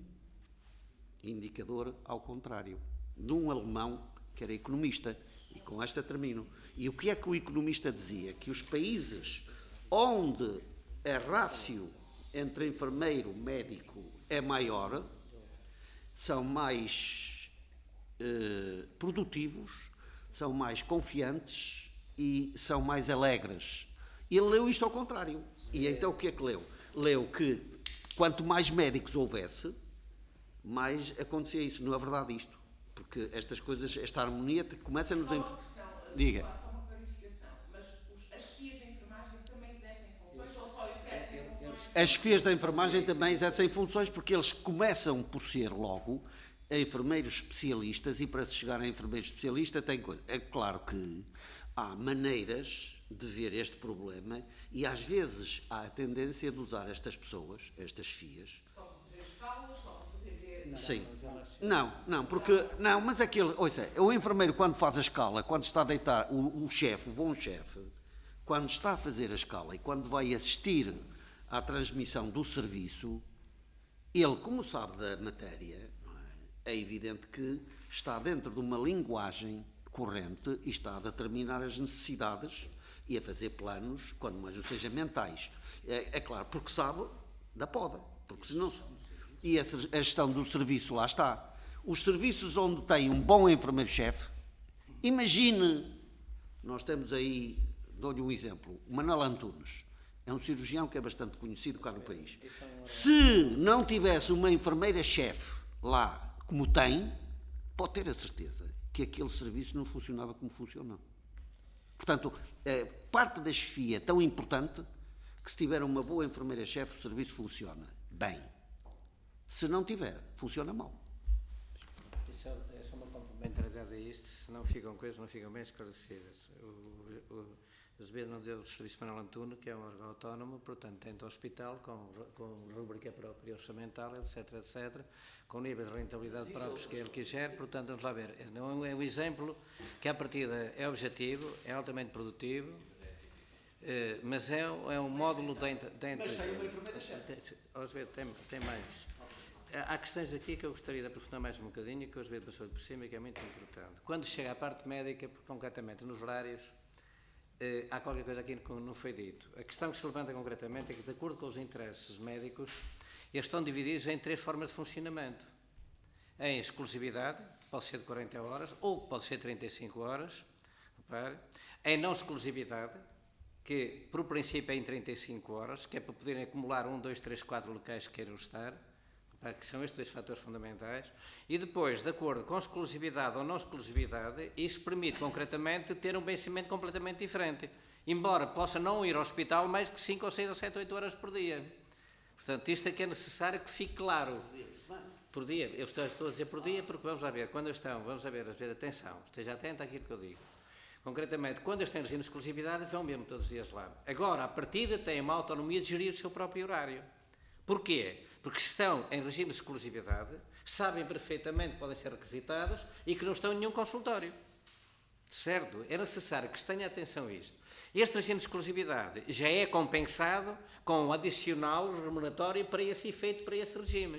indicador ao contrário, de um alemão que era economista, e com esta termino. E o que é que o economista dizia? Que os países onde a rácio entre enfermeiro e médico é maior são mais eh, produtivos, são mais confiantes e são mais alegres. E ele leu isto ao contrário. E então o que é que leu? Leu que quanto mais médicos houvesse, mais acontecia isso. Não é verdade isto? Porque estas coisas, esta harmonia começa-nos a... Diga. Só uma clarificação, mas os, as chefias da enfermagem também exercem funções ou só exercem funções? As chefias da enfermagem também exercem funções porque eles começam por ser logo enfermeiros especialistas e para se chegar a enfermeiro especialista tem coisa. É claro que há maneiras de ver este problema e às vezes há a tendência de usar estas pessoas, estas chefias. Só para fazer escalas, só para fazer... Sim. Não, não, porque... Não, mas aquele... Ouça, o enfermeiro quando faz a escala, quando está a deitar, o, o chefe, o bom chefe, quando está a fazer a escala e quando vai assistir à transmissão do serviço, ele, como sabe da matéria, não é? É evidente que está dentro de uma linguagem corrente e está a determinar as necessidades e a fazer planos, quando mais não seja mentais. É, é claro, porque sabe da poda, porque senão... E a gestão do serviço, lá está. Os serviços onde tem um bom enfermeiro-chefe, imagine, nós temos aí, dou-lhe um exemplo, o Manuel Antunes, é um cirurgião que é bastante conhecido cá no país. Se não tivesse uma enfermeira-chefe lá, como tem, pode ter a certeza que aquele serviço não funcionava como funcionou. Portanto, parte da chefia é tão importante que se tiver uma boa enfermeira-chefe, o serviço funciona bem. Se não tiver, funciona mal. Isso é só uma complementariedade a isto, se não ficam coisas, não ficam bem esclarecidas. O, o, o Azevedo não deu o serviço Manuel Antunes, que é um órgão autónomo, portanto tem do hospital, com, com rubrica própria orçamental, etc, etcétera, com níveis de rentabilidade próprios que ele quiser, portanto vamos lá ver. Não é um exemplo que à partida é objetivo, é altamente produtivo, eh, mas é, é um módulo dentro... dentro mas tem uma enfermeira-chefe. Azevedo, tem, tem mais... Há questões aqui que eu gostaria de aprofundar mais um bocadinho, que eu às vezes passou por cima e que é muito importante. Quando chega à parte médica, concretamente nos horários, eh, há qualquer coisa aqui que não foi dito. A questão que se levanta concretamente é que, de acordo com os interesses médicos, eles estão divididos em três formas de funcionamento. Em exclusividade, pode ser de quarenta horas, ou pode ser trinta e cinco horas. Repare. Em não exclusividade, que por princípio é em trinta e cinco horas, que é para poderem acumular um, dois, três, quatro locais que queiram estar, que são estes dois fatores fundamentais, e depois, de acordo com exclusividade ou não exclusividade, isso permite concretamente ter um vencimento completamente diferente, embora possa não ir ao hospital mais de cinco ou seis ou sete, oito horas por dia. Portanto, isto é que é necessário que fique claro. Por dia, eu estou, estou a dizer por dia porque vamos lá ver, quando estão, vamos lá ver, atenção, esteja atento àquilo que eu digo. Concretamente, quando eles têm regime de exclusividade, vão mesmo todos os dias lá. Agora, à partida, têm uma autonomia de gerir o seu próprio horário. Porquê? Porque estão em regime de exclusividade, sabem perfeitamente que podem ser requisitados e que não estão em nenhum consultório. Certo? É necessário que se tenha atenção a isto. Este regime de exclusividade já é compensado com um adicional remuneratório para esse efeito, para esse regime.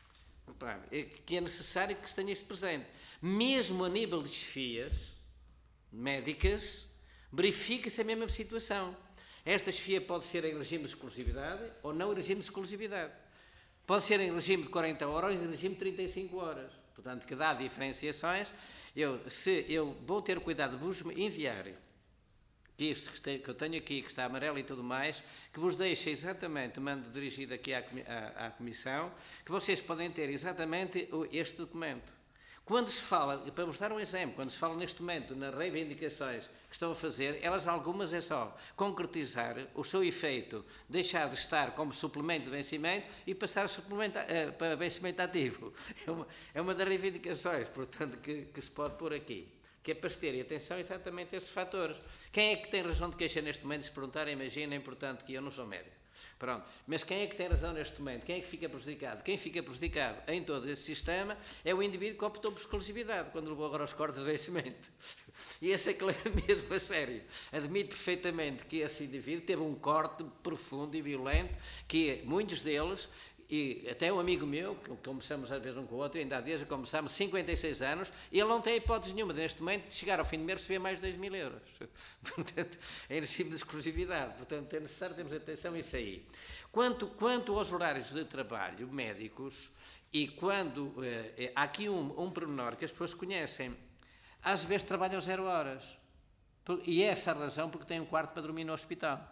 Que é necessário que se tenha isto presente. Mesmo a nível de chefias médicas, verifica-se a mesma situação. Esta chefia pode ser em regime de exclusividade ou não em regime de exclusividade. Pode ser em regime de quarenta horas ou em regime de trinta e cinco horas. Portanto, que dá diferenciações. Eu, se, eu vou ter cuidado de vos enviar que isto que eu tenho aqui, que está amarelo e tudo mais, que vos deixe exatamente, mando dirigido aqui à, à, à Comissão, que vocês podem ter exatamente este documento. Quando se fala, para vos dar um exemplo, quando se fala neste momento nas reivindicações que estão a fazer, elas algumas é só concretizar o seu efeito, deixar de estar como suplemento de vencimento e passar a suplemento, uh, para vencimento ativo. É uma, é uma das reivindicações, portanto, que, que se pode pôr aqui. Que é para se ter atenção exatamente a esses fatores. Quem é que tem razão de queixa neste momento, se perguntarem, imaginem, portanto, que eu não sou médico. Pronto. Mas quem é que tem razão neste momento? Quem é que fica prejudicado? Quem fica prejudicado em todo esse sistema é o indivíduo que optou por exclusividade, quando levou agora os cortes de vencimento. E esse é que leva mesmo a sério. Admito perfeitamente que esse indivíduo teve um corte profundo e violento, que muitos deles, e até um amigo meu, que começamos às vezes um com o outro, ainda há dias começamos cinquenta e seis anos, e ele não tem hipótese nenhuma de, neste momento, de chegar ao fim do mês receber mais de dois mil euros. Portanto, é regime de exclusividade. Portanto, é necessário termos atenção a isso aí. Quanto, quanto aos horários de trabalho médicos, e quando eh, há aqui um, um pormenor que as pessoas conhecem, às vezes trabalham zero horas. E é essa a razão porque tem um quarto para dormir no hospital.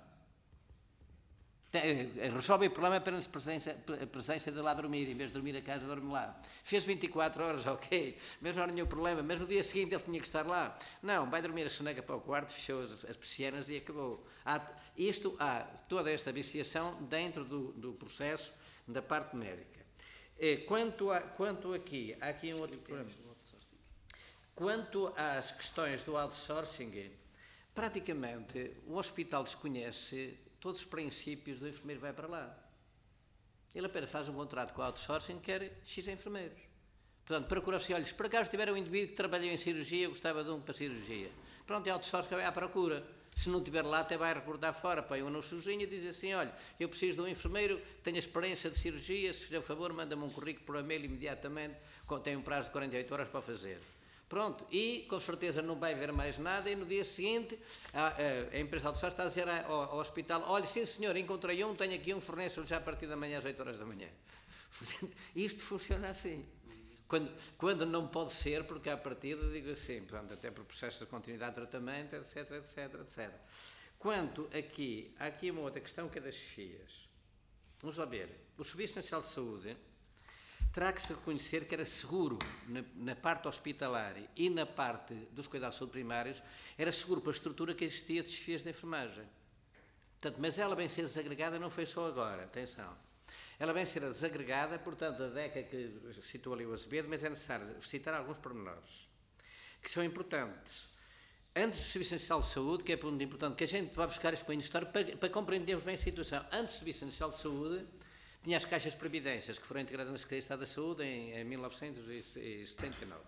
Resolve o problema apenas presença, presença de lá dormir, em vez de dormir a casa, dorme lá. Fez vinte e quatro horas, ok, mas não há nenhum problema, mas no dia seguinte ele tinha que estar lá. Não, vai dormir a soneca para o quarto, fechou as, as persianas e acabou. Há, isto há toda esta viciação dentro do, do processo da parte médica. Quanto, a, quanto aqui, há aqui um outro problema. Quanto às questões do outsourcing, praticamente o hospital desconhece todos os princípios do enfermeiro vai para lá. Ele apenas faz um contrato com o outsourcing, quer X enfermeiros. Portanto, procura-se, olha, se por acaso tiver um indivíduo que trabalhou em cirurgia, gostava de um para cirurgia. Pronto, é outsourcing que vai à procura. Se não tiver lá, até vai recordar fora, põe um anúnciozinho e diz assim, olha, eu preciso de um enfermeiro que tenha experiência de cirurgia, se fizer o favor, manda-me um currículo por e-mail imediatamente, tem um prazo de quarenta e oito horas para fazer. Pronto, e com certeza não vai haver mais nada, e no dia seguinte a, a, a empresa de outsourcing está a dizer ao, ao hospital, olha, sim senhor, encontrei um, tenho aqui um, forneço já a partir da manhã às oito horas da manhã. Portanto, isto funciona assim. Quando, quando não pode ser, porque à partida digo assim, portanto, até por processos de continuidade de tratamento, etc, etc, etcétera. Quanto aqui, há aqui uma outra questão que é das chefias. Vamos lá ver, o Serviço Nacional de Saúde terá que se reconhecer que era seguro na, na parte hospitalar e na parte dos cuidados de saúde primários, era seguro para a estrutura que existia de chefias de enfermagem. Portanto, mas ela vem ser desagregada não foi só agora, atenção. Ela vem ser desagregada, portanto, da década que citou ali o Azevedo, mas é necessário citar alguns pormenores que são importantes. Antes do Serviço Nacional de Saúde, que é muito importante, que a gente vai buscar isto para a história para, para compreendermos bem a situação. Antes do Serviço Nacional de Saúde, tinha as caixas de previdências, que foram integradas na Secretaria de Estado da Saúde em, em mil novecentos e setenta e nove.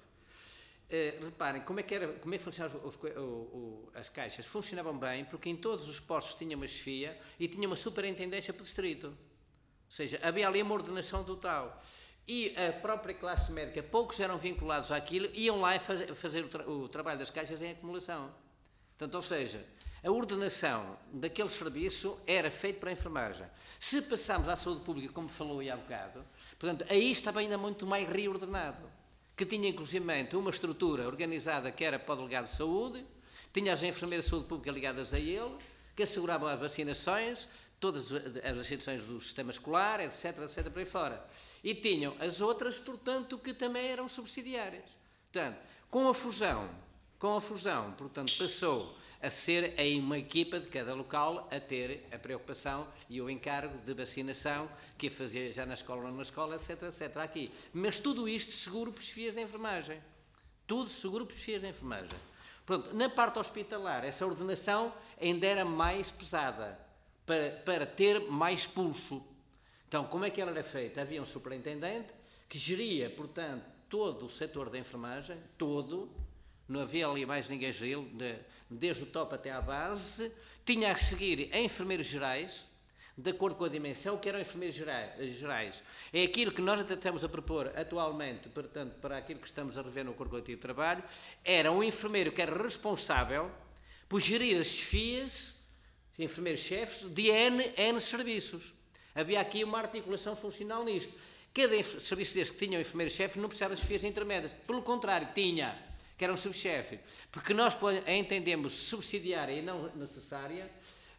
Uh, reparem, como é que, era, como é que funcionavam os, o, o, as caixas? Funcionavam bem, porque em todos os postos tinha uma chefia e tinha uma superintendência por distrito. Ou seja, havia ali uma ordenação total. E a própria classe médica, poucos eram vinculados àquilo, iam lá fazer, fazer o, tra o trabalho das caixas em acumulação. Portanto, ou seja, a ordenação daquele serviço era feita para a enfermagem. Se passarmos à saúde pública, como falou aí há bocado, portanto, aí estava ainda muito mais reordenado, que tinha inclusivamente uma estrutura organizada que era para o delegado de saúde, tinha as enfermeiras de saúde pública ligadas a ele, que asseguravam as vacinações, todas as vacinações do sistema escolar, etc, etc, por aí fora. E tinham as outras, portanto, que também eram subsidiárias. Portanto, com a fusão, com a fusão, portanto, passou a ser em uma equipa de cada local a ter a preocupação e o encargo de vacinação que fazia já na escola ou não na escola, etc, etcétera. Aqui. Mas tudo isto seguro por chefias de enfermagem. Tudo seguro por chefias de enfermagem. Pronto, na parte hospitalar, essa ordenação ainda era mais pesada, para, para ter mais pulso. Então, como é que ela era feita? Havia um superintendente que geria, portanto, todo o setor da enfermagem, todo, não havia ali mais ninguém gerir, desde o top até à base, tinha a seguir enfermeiros gerais, de acordo com a dimensão, que eram enfermeiros gerais. É aquilo que nós até estamos a propor atualmente, portanto, para aquilo que estamos a rever no Corpo Coletivo de Trabalho, era um enfermeiro que era responsável por gerir as chefias, enfermeiros-chefes, de N, N serviços. Havia aqui uma articulação funcional nisto. Cada serviço desse que tinha um enfermeiro-chefe não precisava de chefias intermédias. Pelo contrário, tinha, que era um subchefe. Porque nós a entendemos subsidiária e não necessária.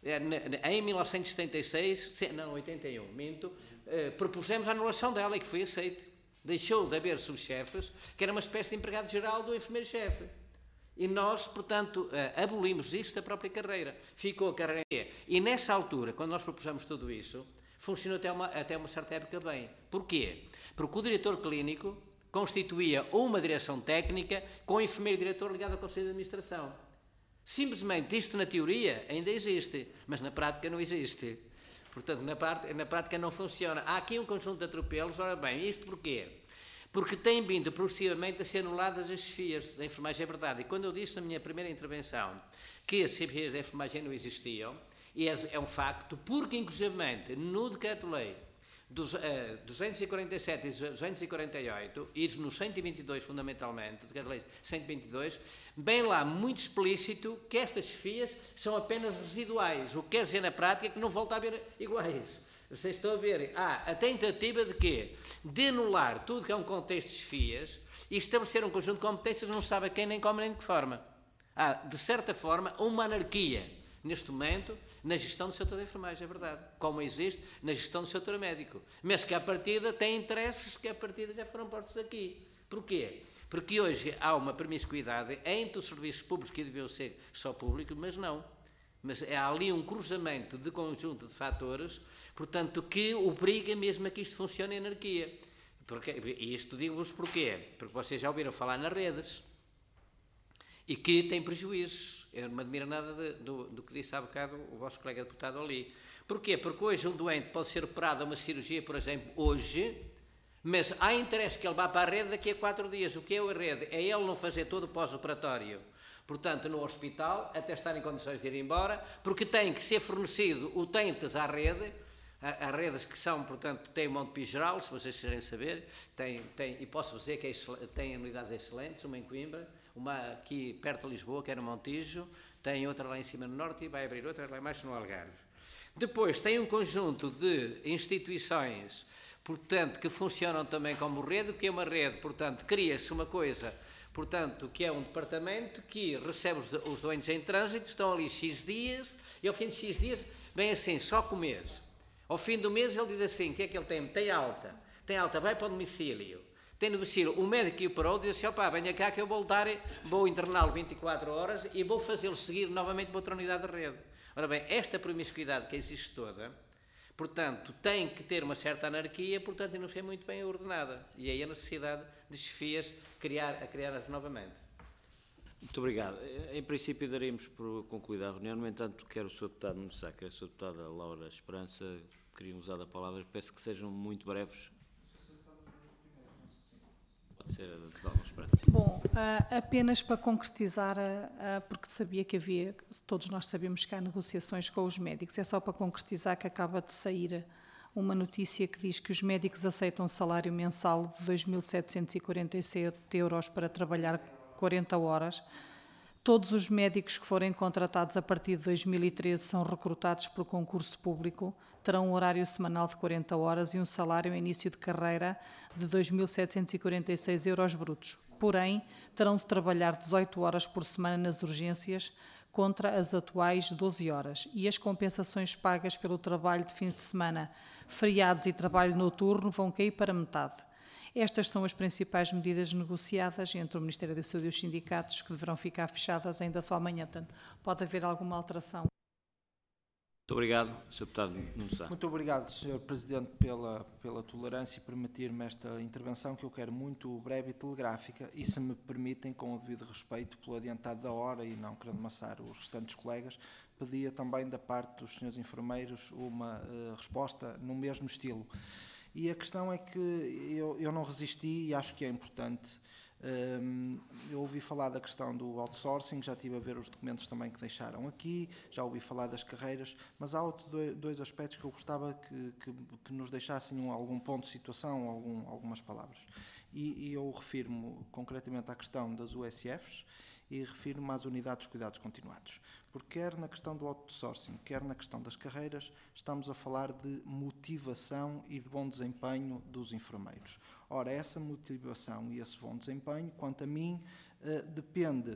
Em mil novecentos e setenta e seis, não, oitenta e um, minto, eh, propusemos a anulação dela e que foi aceito. Deixou de haver subchefes, que era uma espécie de empregado geral do enfermeiro-chefe. E nós, portanto, abolimos isto da própria carreira. Ficou a carreira. E nessa altura, quando nós propusemos tudo isso, funcionou até uma, até uma certa época bem. Porquê? Porque o diretor clínico constituía uma direção técnica com o enfermeiro-diretor ligado ao Conselho de Administração. Simplesmente isto na teoria ainda existe, mas na prática não existe. Portanto, na, parte, na prática não funciona. Há aqui um conjunto de atropelos. Ora bem, isto porquê? Porque têm vindo progressivamente a ser anuladas as chefias da enfermagem, é verdade. E quando eu disse na minha primeira intervenção que as chefias da enfermagem não existiam, e é, é um facto, porque inclusivamente no decreto-lei dos uh, duzentos e quarenta e sete e duzentos e quarenta e oito e no cento e vinte e dois fundamentalmente, decreto-lei cento e vinte e dois, bem lá muito explícito que estas chefias são apenas residuais, o que quer dizer na prática que não volta a haver iguais. Vocês estão a ver, há a tentativa de quê? De anular tudo que é um contexto de chefias e estabelecer um conjunto de competências não se sabe a quem, nem como, nem de que forma. Há, de certa forma, uma anarquia neste momento na gestão do setor da enfermagem, é verdade, como existe na gestão do setor médico, mas que à partida tem interesses que à partida já foram postos aqui. Porquê? Porque hoje há uma promiscuidade entre os serviços públicos que deviam ser só públicos, mas não. Mas há ali um cruzamento de conjunto de fatores, portanto, que obriga mesmo a que isto funcione em anarquia. Porque, e isto digo-vos porquê? Porque vocês já ouviram falar nas redes e que tem prejuízos. Eu não me admiro nada de, do, do que disse há bocado o vosso colega deputado ali. Porquê? Porque hoje um doente pode ser operado a uma cirurgia, por exemplo, hoje, mas há interesse que ele vá para a rede daqui a quatro dias. O que é a rede? É ele não fazer todo o pós-operatório, portanto, no hospital, até estar em condições de ir embora, porque tem que ser fornecido utentes à rede, há redes que são, portanto, tem o Monte Geral, se vocês quiserem saber, tem, tem, e posso dizer que é, tem unidades excelentes, uma em Coimbra, uma aqui perto de Lisboa, que é no Montijo, tem outra lá em cima no norte e vai abrir outra lá embaixo no Algarve. Depois tem um conjunto de instituições, portanto, que funcionam também como rede, que é uma rede, portanto, cria-se uma coisa, portanto, que é um departamento que recebe os, os doentes em trânsito, estão ali X dias, e ao fim de X dias, vem assim, só com o mês. Ao fim do mês ele diz assim, o que é que ele tem? Tem alta, tem alta, vai para o domicílio. Tem no domicílio, o médico que o operou diz assim, opá, venha cá que eu vou dar, vou interná-lo vinte e quatro horas e vou fazê-lo seguir novamente para outra unidade de rede. Ora bem, esta promiscuidade que existe toda, portanto, tem que ter uma certa anarquia, portanto, e não ser muito bem ordenada. E aí a necessidade de chefias criar, a criar-as novamente. Muito obrigado. Em princípio, daremos por concluída a reunião. No entanto, quero o senhor Deputado Nuno Sá, quero a senhora Deputada Laura Esperança, queriam usar a palavra. Peço que sejam muito breves. Pode ser a Deputada Esperança. Bom, uh, apenas para concretizar, uh, porque sabia que havia, todos nós sabemos que há negociações com os médicos, é só para concretizar que acaba de sair uma notícia que diz que os médicos aceitam salário mensal de dois mil setecentos e quarenta e sete euros para trabalhar quarenta horas. Todos os médicos que forem contratados a partir de dois mil e treze são recrutados por concurso público, terão um horário semanal de quarenta horas e um salário em início de carreira de dois mil setecentos e quarenta e seis euros brutos. Porém, terão de trabalhar dezoito horas por semana nas urgências, contra as atuais doze horas, e as compensações pagas pelo trabalho de fins de semana, feriados e trabalho noturno vão cair para metade. Estas são as principais medidas negociadas entre o Ministério da Saúde e os sindicatos, que deverão ficar fechadas ainda só amanhã. Portanto, pode haver alguma alteração. Muito obrigado, senhor Deputado Nuno Sá. Muito obrigado, senhor Presidente, pela, pela tolerância e permitir-me esta intervenção, que eu quero muito breve e telegráfica, e se me permitem, com o devido respeito pelo adiantado da hora e não querendo amassar os restantes colegas, pedia também da parte dos senhores enfermeiros uma uh, resposta no mesmo estilo. E a questão é que eu, eu não resisti e acho que é importante. Um, eu ouvi falar da questão do outsourcing, já estive a ver os documentos também que deixaram aqui, já ouvi falar das carreiras, mas há outro, dois aspectos que eu gostava que, que, que nos deixassem um, algum ponto de situação, algum, algumas palavras. E, e eu refiro-me concretamente à questão das U S Fs e refiro-me às unidades de cuidados continuados. Porque quer na questão do outsourcing, quer na questão das carreiras, estamos a falar de motivação e de bom desempenho dos enfermeiros. Ora, essa motivação e esse bom desempenho, quanto a mim, eh, depende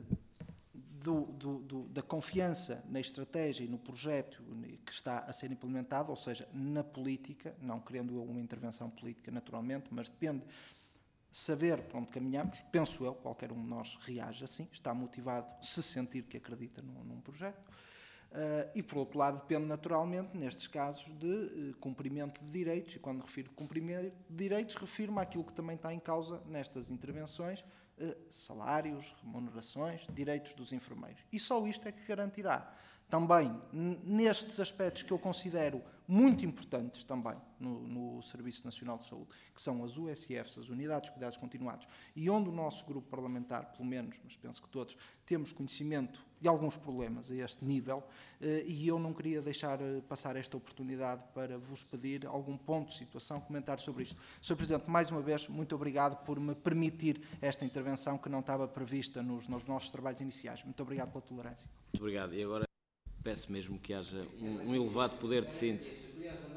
do, do, do, da confiança na estratégia e no projeto que está a ser implementado, ou seja, na política, não querendo eu uma intervenção política naturalmente, mas depende saber para onde caminhamos. Penso eu, qualquer um de nós reage assim, está motivado se sentir que acredita num, num projeto. Uh, e, por outro lado, depende naturalmente, nestes casos, de uh, cumprimento de direitos, e quando refiro de cumprimento de direitos, refiro-me àquilo que também está em causa nestas intervenções, uh, salários, remunerações, direitos dos enfermeiros. E só isto é que garantirá também nestes aspectos que eu considero muito importantes também no, no Serviço Nacional de Saúde, que são as U S Fs, as Unidades de Cuidados Continuados, e onde o nosso grupo parlamentar, pelo menos, mas penso que todos, temos conhecimento de alguns problemas a este nível, e eu não queria deixar passar esta oportunidade para vos pedir algum ponto de situação, comentar sobre isto. senhor Presidente, mais uma vez, muito obrigado por me permitir esta intervenção que não estava prevista nos, nos nossos trabalhos iniciais. Muito obrigado pela tolerância. Muito obrigado. E agora peço mesmo que haja um, um elevado poder de síntese.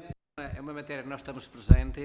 É uma matéria que nós estamos presente,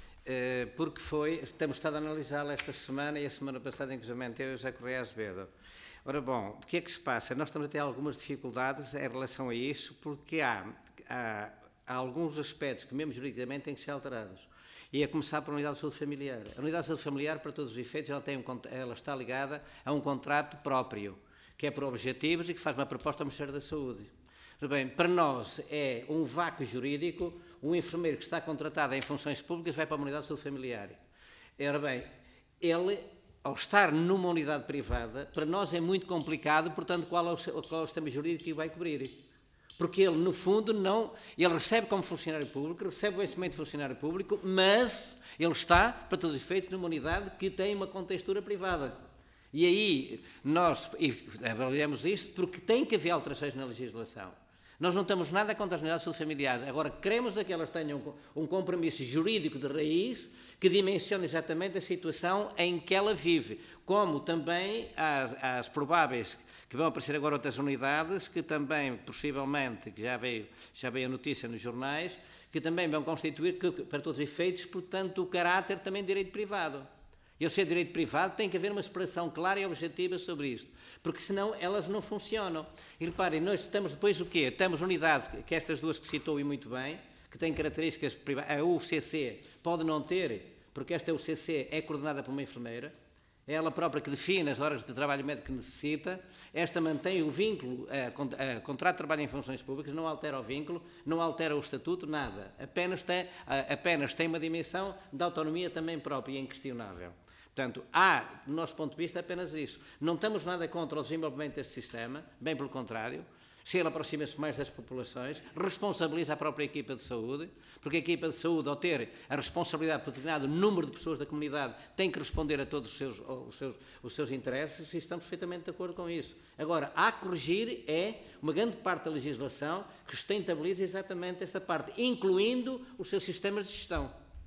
porque foi, temos estado a analisá-la esta semana e a semana passada, inclusivamente, eu e o José Correia Azevedo. Ora bom, o que é que se passa? Nós estamos a ter algumas dificuldades em relação a isso, porque há, há, há alguns aspectos que, mesmo juridicamente, têm que ser alterados. E a começar pela unidade de saúde familiar. A unidade de saúde familiar, para todos os efeitos, ela, tem um, ela está ligada a um contrato próprio, que é por objetivos e que faz uma proposta ao Ministério da Saúde. Bem, para nós é um vácuo jurídico, um enfermeiro que está contratado em funções públicas vai para uma unidade de saúde familiar. Ora bem, ele, ao estar numa unidade privada, para nós é muito complicado, portanto, qual é o, qual é o sistema jurídico que vai cobrir? Porque ele, no fundo, não, ele recebe como funcionário público, recebe o vencimento de funcionário público, mas ele está, para todos os efeitos, numa unidade que tem uma contextura privada. E aí nós avaliamos isto porque tem que haver alterações na legislação. Nós não temos nada contra as unidades de saúde familiares. Agora, queremos é que elas tenham um compromisso jurídico de raiz que dimensione exatamente a situação em que ela vive, como também as, as prováveis que vão aparecer agora outras unidades, que também, possivelmente, que já veio, já veio a notícia nos jornais, que também vão constituir, que, para todos os efeitos, portanto, o caráter também de direito privado. E ao ser direito privado tem que haver uma separação clara e objetiva sobre isto, porque senão elas não funcionam. E reparem, nós temos depois o quê? Temos unidades, que estas duas que citou e muito bem, que têm características privadas. A U C C pode não ter, porque esta U C C é coordenada por uma enfermeira, é ela própria que define as horas de trabalho médico que necessita, esta mantém o vínculo, a, a, a contrato de trabalho em funções públicas, não altera o vínculo, não altera o estatuto, nada. Apenas tem, apenas tem uma dimensão de autonomia também própria e inquestionável. Portanto, há, do nosso ponto de vista, apenas isso. Não estamos nada contra o desenvolvimento deste sistema, bem pelo contrário. Se ele aproxima-se mais das populações, responsabiliza a própria equipa de saúde, porque a equipa de saúde, ao ter a responsabilidade por determinado número de pessoas da comunidade, tem que responder a todos os seus, os seus, os seus interesses e estamos perfeitamente de acordo com isso. Agora, há que corrigir é uma grande parte da legislação que sustentabiliza exatamente esta parte, incluindo os seus sistemas de gestão.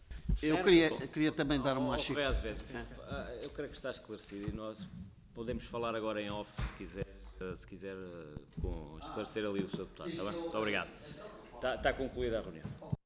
Eu queria, queria também dar uma... Oh, oh, eu creio que está esclarecido e nós podemos falar agora em off, se quiser, se quiser com, esclarecer ali o seu deputado. Está bem? Muito obrigado. Está, está concluída a reunião.